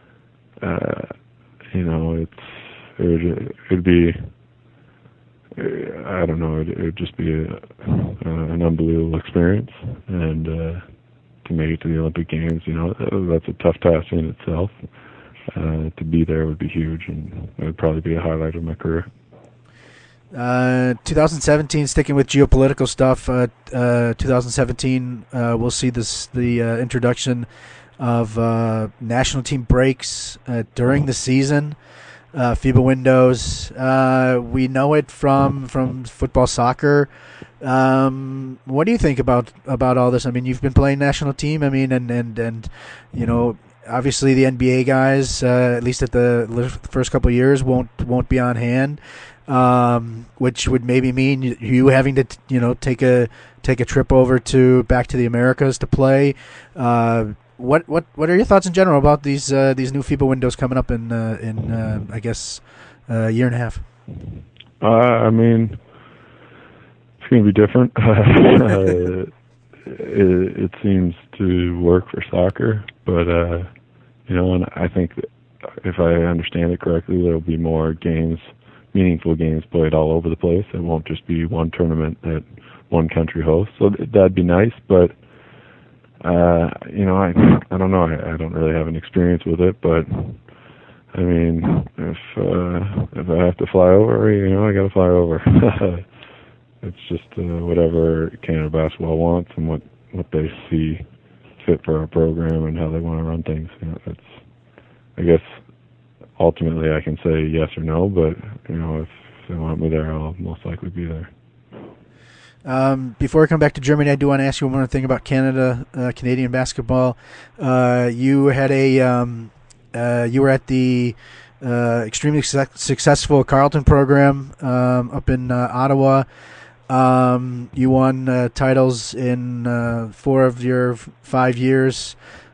Speaker 5: it'd be, I don't know, it'd just be an unbelievable experience, and to make it to the Olympic Games, that's a tough task in itself. To be there would be huge, and it would probably be a highlight of my career.
Speaker 2: 2017, sticking with geopolitical stuff, 2017 we'll see the introduction of national team breaks during the season, FIBA windows. We know it from football, soccer. What do you think about all this? I mean, you've been playing national team. I mean, and obviously the NBA guys, at least at the first couple of years, won't be on hand. Which would maybe mean you having to take a trip over back to the Americas to play. What are your thoughts in general about these new FIBA windows coming up in I guess a year and a half?
Speaker 5: I mean, it's going to be different. It seems to work for soccer, but and I think that if I understand it correctly, there'll be more meaningful games played all over the place. It won't just be one tournament that one country hosts. So that'd be nice, but I don't know. I don't really have an experience with it, but I mean, if I have to fly over, I got to fly over. It's just whatever Canada basketball wants and what they see fit for our program and how they want to run things. That's, I guess, ultimately I can say yes or no, but if they want me there, I'll most likely be there.
Speaker 2: Before I come back to Germany, I do want to ask you one more thing about Canada, Canadian basketball. You had you were at the extremely successful Carleton program up in Ottawa. You won titles in 4 of your 5 years.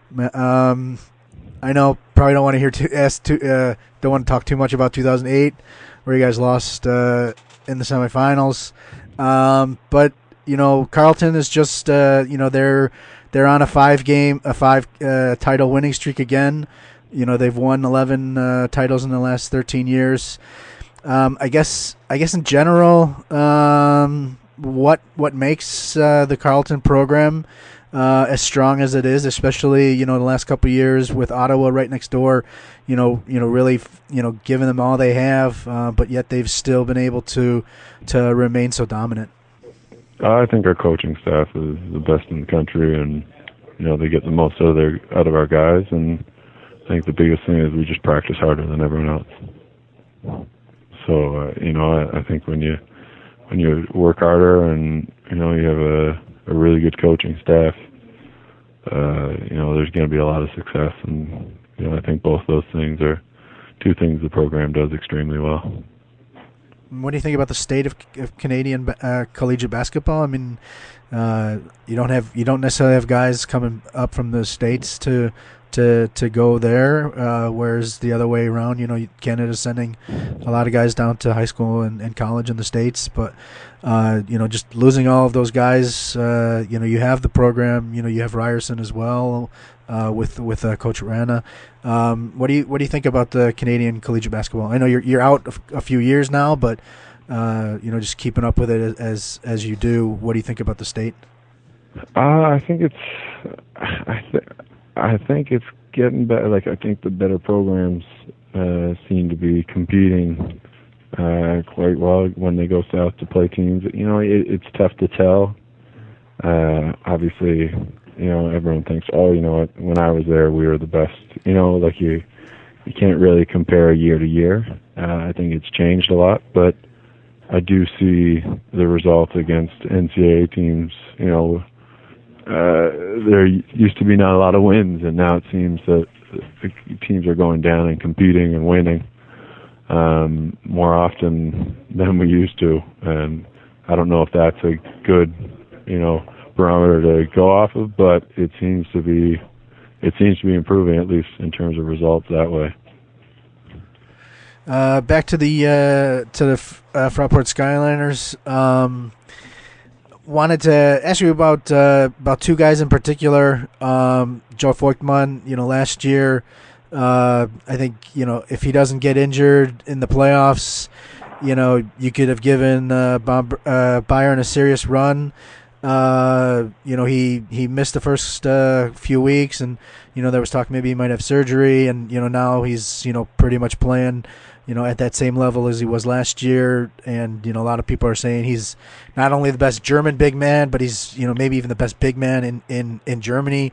Speaker 2: I know probably don't want to don't want to talk too much about 2008, where you guys lost in the semifinals. But Carleton is just they're on a 5 title winning streak again. They've won 11 titles in the last 13 years. I guess in general, what makes the Carleton program as strong as it is, especially the last couple of years with Ottawa right next door, really giving them all they have, but yet they've still been able to remain so dominant.
Speaker 5: I think our coaching staff is the best in the country, and they get the most out of our guys, and I think the biggest thing is we just practice harder than everyone else. So I think when you work harder and you have a really good coaching staff, there's going to be a lot of success, and I think both those things are 2 things the program does extremely well.
Speaker 2: What do you think about the state of Canadian collegiate basketball? I mean, you don't necessarily have guys coming up from the States to go there, whereas the other way around, Canada's sending a lot of guys down to high school and college in the States. But just losing all of those guys, you have the program. You have Ryerson as well with Coach Rana. What do you think about the Canadian collegiate basketball? I know you're out a few years now, but just keeping up with it as you do. What do you think about the state?
Speaker 5: I think it's getting better. I think the better programs seem to be competing quite well when they go south to play teams. It's tough to tell. Obviously, everyone thinks, when I was there, we were the best. You can't really compare year to year. I think it's changed a lot, but I do see the results against NCAA teams. There used to be not a lot of wins, and now it seems that the teams are going down and competing and winning more often than we used to. And I don't know if that's a good, barometer to go off of, but it seems to be improving, at least in terms of results that way.
Speaker 2: Back to the Fraport Skyliners. Wanted to ask you about 2 guys in particular. Joe Voigtman, last year, I think, if he doesn't get injured in the playoffs, you could have given Bayern a serious run. He missed the first few weeks, and there was talk maybe he might have surgery, and now he's pretty much playing at that same level as he was last year. And a lot of people are saying he's not only the best German big man, but he's maybe even the best big man in Germany.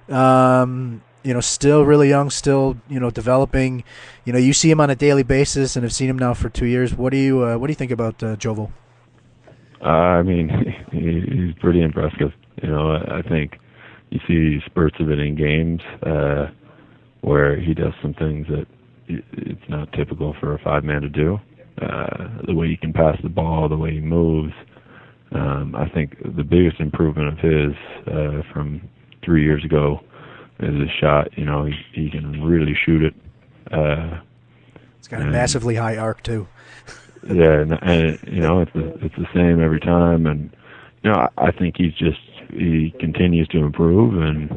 Speaker 2: Still really young, still developing. You see him on a daily basis, and have seen him now for 2 years. What do you think about Jovel?
Speaker 5: I mean, he's pretty impressive. I think you see spurts of it in games where he does some things that it's not typical for a 5-man to do. The way he can pass the ball, the way he moves. I think the biggest improvement of his from 3 years ago is his shot. He can really shoot it.
Speaker 2: It's got a massively high arc too.
Speaker 5: Yeah, and it's the same every time, and I think he continues to improve, and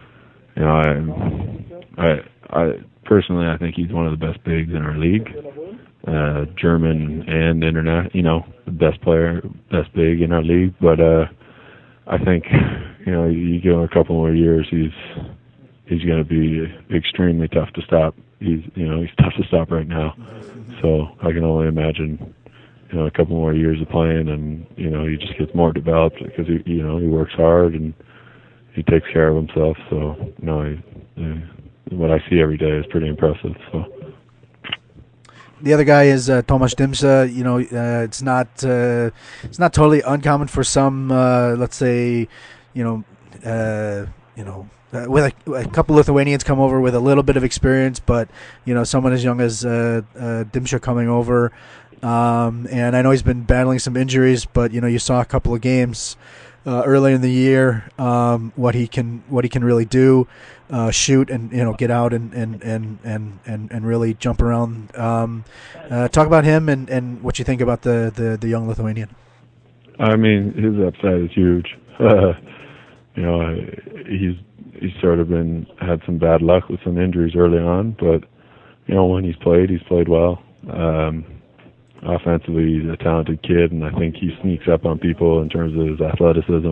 Speaker 5: I personally I think he's one of the best bigs in our league, German and international. The best big in our league. But I think you give him a couple more years, he's going to be extremely tough to stop. He's tough to stop right now. So I can only imagine, a couple more years of playing, and he just gets more developed because he works hard and he takes care of himself. So what I see every day is pretty impressive. So
Speaker 2: The other guy is Tomasz Dimsa. It's not totally uncommon for some, let's say, with a couple Lithuanians come over with a little bit of experience, but someone as young as Dimsha coming over, and I know he's been battling some injuries, but you saw a couple of games earlier in the year, what he can really do, shoot and get out and really jump around. Talk about him and what you think about the young Lithuanian.
Speaker 5: I mean, his upside is huge. He's sort of had some bad luck with some injuries early on, but when he's played well. Offensively, he's a talented kid, and I think he sneaks up on people in terms of his athleticism.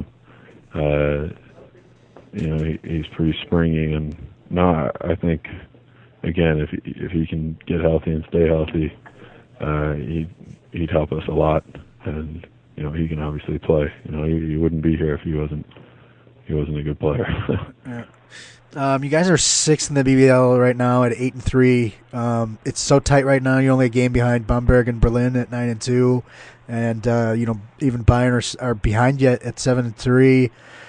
Speaker 5: He's pretty springy, and I think again, if he can get healthy and stay healthy, he'd help us a lot, and he can obviously play. He wouldn't be here if he wasn't a good player.
Speaker 2: Yeah. You guys are sixth in the BBL right now at 8-3. It's so tight right now. You're only a game behind Bamberg and Berlin at 9-2, and even Bayern are behind you at 7-3.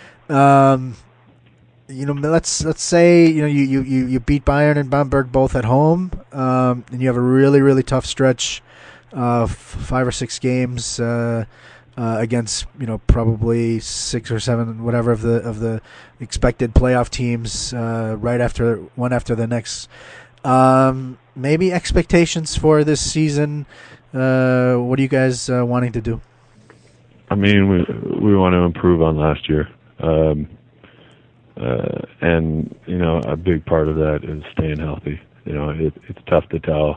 Speaker 2: Let's say you beat Bayern and Bamberg both at home, and you have a really really tough stretch of 5 or 6 games. Against probably 6 or 7 whatever of the expected playoff teams right after one after the next. Maybe expectations for this season. What are you guys wanting to do?
Speaker 5: I mean, we want to improve on last year, and a big part of that is staying healthy. It's tough to tell.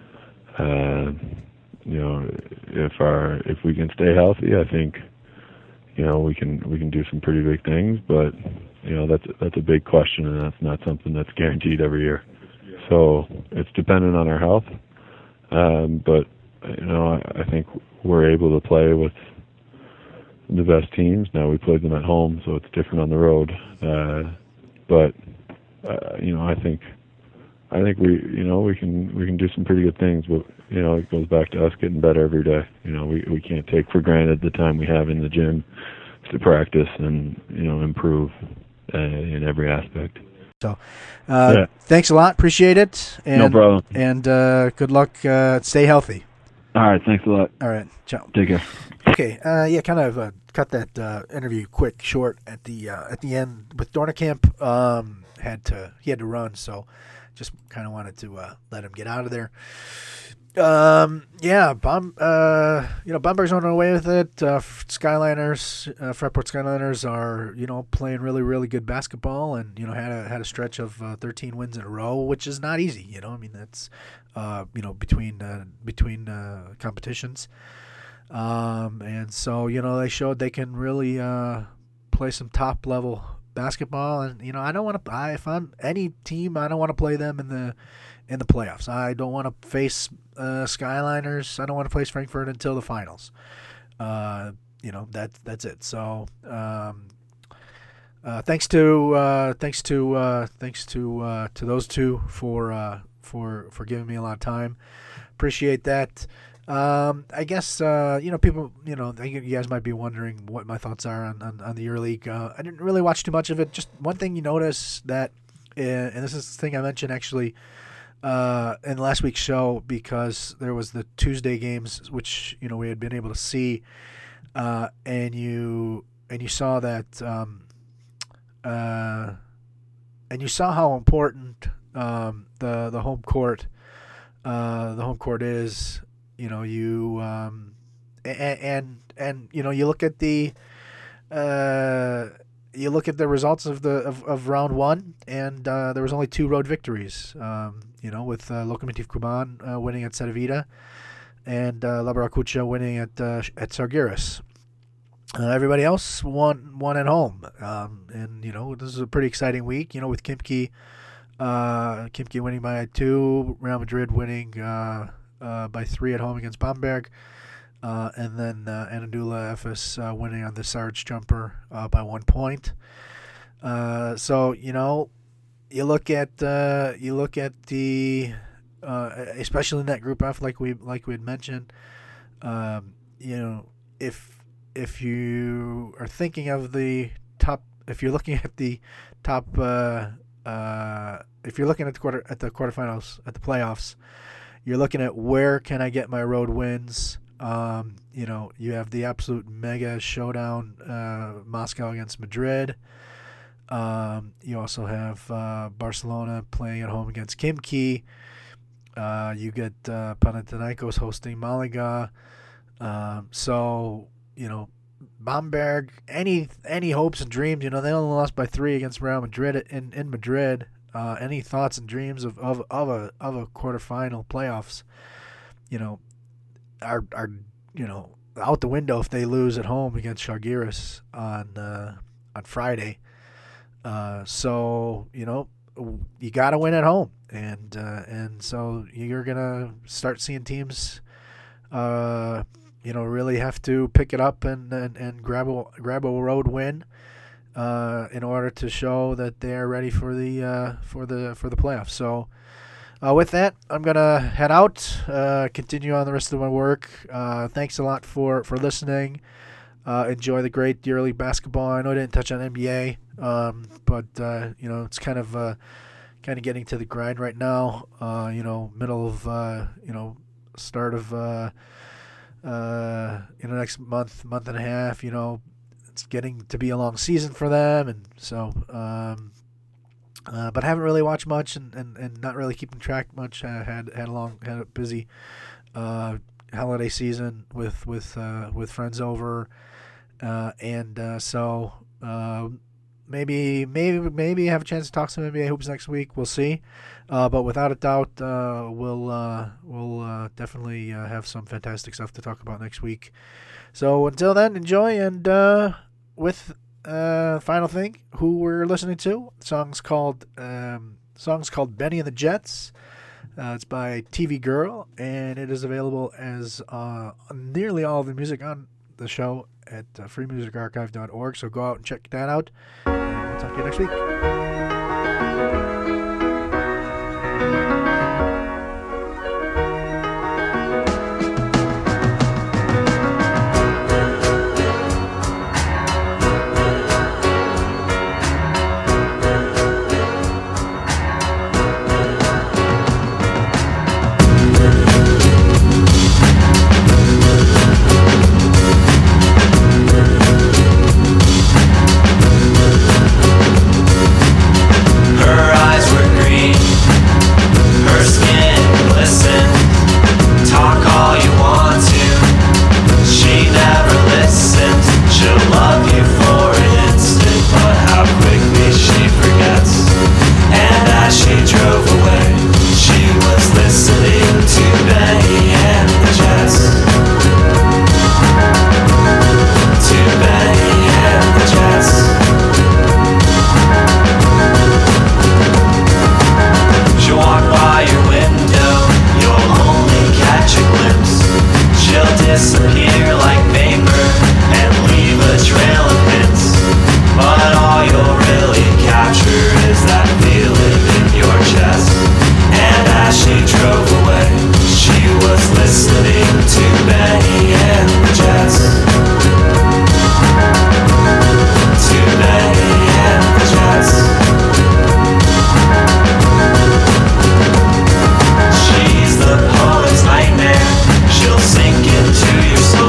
Speaker 5: If we can stay healthy, I think we can do some pretty big things. But that's a big question, and that's not something that's guaranteed every year. So it's dependent on our health. But I think we're able to play with the best teams. Now we played them at home, so it's different on the road. I think we can do some pretty good things, but it goes back to us getting better every day. We can't take for granted the time we have in the gym to practice and improve in every aspect.
Speaker 2: So, Thanks a lot. Appreciate it. And,
Speaker 5: no problem.
Speaker 2: And good luck. Stay healthy.
Speaker 5: All right. Thanks a lot.
Speaker 2: All right. Ciao.
Speaker 5: Take care.
Speaker 2: Okay. Kind of cut that interview short at the end with Dornekamp. He had to run, so just kind of wanted to let him get out of there. Bamberg's on their way with it. Skyliners, Fredport Skyliners are, playing really, really good basketball, and had a stretch of 13 wins in a row, which is not easy. That's between competitions, and so they showed they can really play some top level basketball, and I don't want to. If I'm any team, I don't want to play them in the playoffs. I don't want to face Skyliners. I don't want to face Frankfurt until the finals. That's it. So thanks to those two for giving me a lot of time. Appreciate that. I guess people. You guys might be wondering what my thoughts are on the EuroLeague. I didn't really watch too much of it. Just one thing you notice that, and this is the thing I mentioned actually in last week's show, because there was the Tuesday games, which we had been able to see, and you saw that, and you saw how important the home court is. You look at the results of round one, and there was only 2 road victories. With Lokomotiv Kuban winning at Cedevita and Labra Kucha winning at Sargeras. Everybody else won at home, and this is a pretty exciting week. With Kimki winning by 2, Real Madrid winning by 3 at home against Bamberg, and then Anadolu Efes winning on the Sarge jumper by 1 point. So you look at the especially in that Group F, like we had mentioned. You know, if you are thinking of the top, if you're looking at the top, if you're looking at the quarterfinals, at the playoffs, you're looking at where can I get my road wins. You know, you have the absolute mega showdown, Moscow against Madrid. You also have Barcelona playing at home against Khimki. You get Panathinaikos hosting Malaga. So, you know, Bamberg, any hopes and dreams, you know, they only lost by 3 against Real Madrid in Madrid. Any thoughts and dreams of a quarterfinal playoffs, you know, are you know, out the window if they lose at home against Žalgiris on Friday. So, you know, you got to win at home, and so you're gonna start seeing teams, you know, really have to pick it up and grab a road win, in order to show that they're ready for the playoffs. So, with that, I'm gonna head out, continue on the rest of my work. Thanks a lot for listening. Enjoy the great EuroLeague basketball. I know I didn't touch on NBA, but you know, it's kind of getting to the grind right now. You know, middle of you know, start of you know, next month and a half. You know, it's getting to be a long season for them, and so but haven't really watched much and not really keeping track much. Had a busy holiday season with friends over. So maybe have a chance to talk some NBA hoops next week. We'll see. But without a doubt, we'll definitely have some fantastic stuff to talk about next week. So until then, enjoy. And with final thing, who we're listening to, song's called Benny and the Jets. It's by TV Girl, and it is available as nearly all of the music on the show at freemusicarchive.org. So go out and check that out, and we'll talk to you next week.
Speaker 1: She's the poet's nightmare. She'll sink into your soul.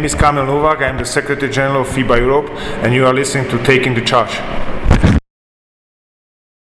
Speaker 6: name is Kamil Novak. I'm the Secretary General of FIBA Europe, and you are listening to Taking the Charge.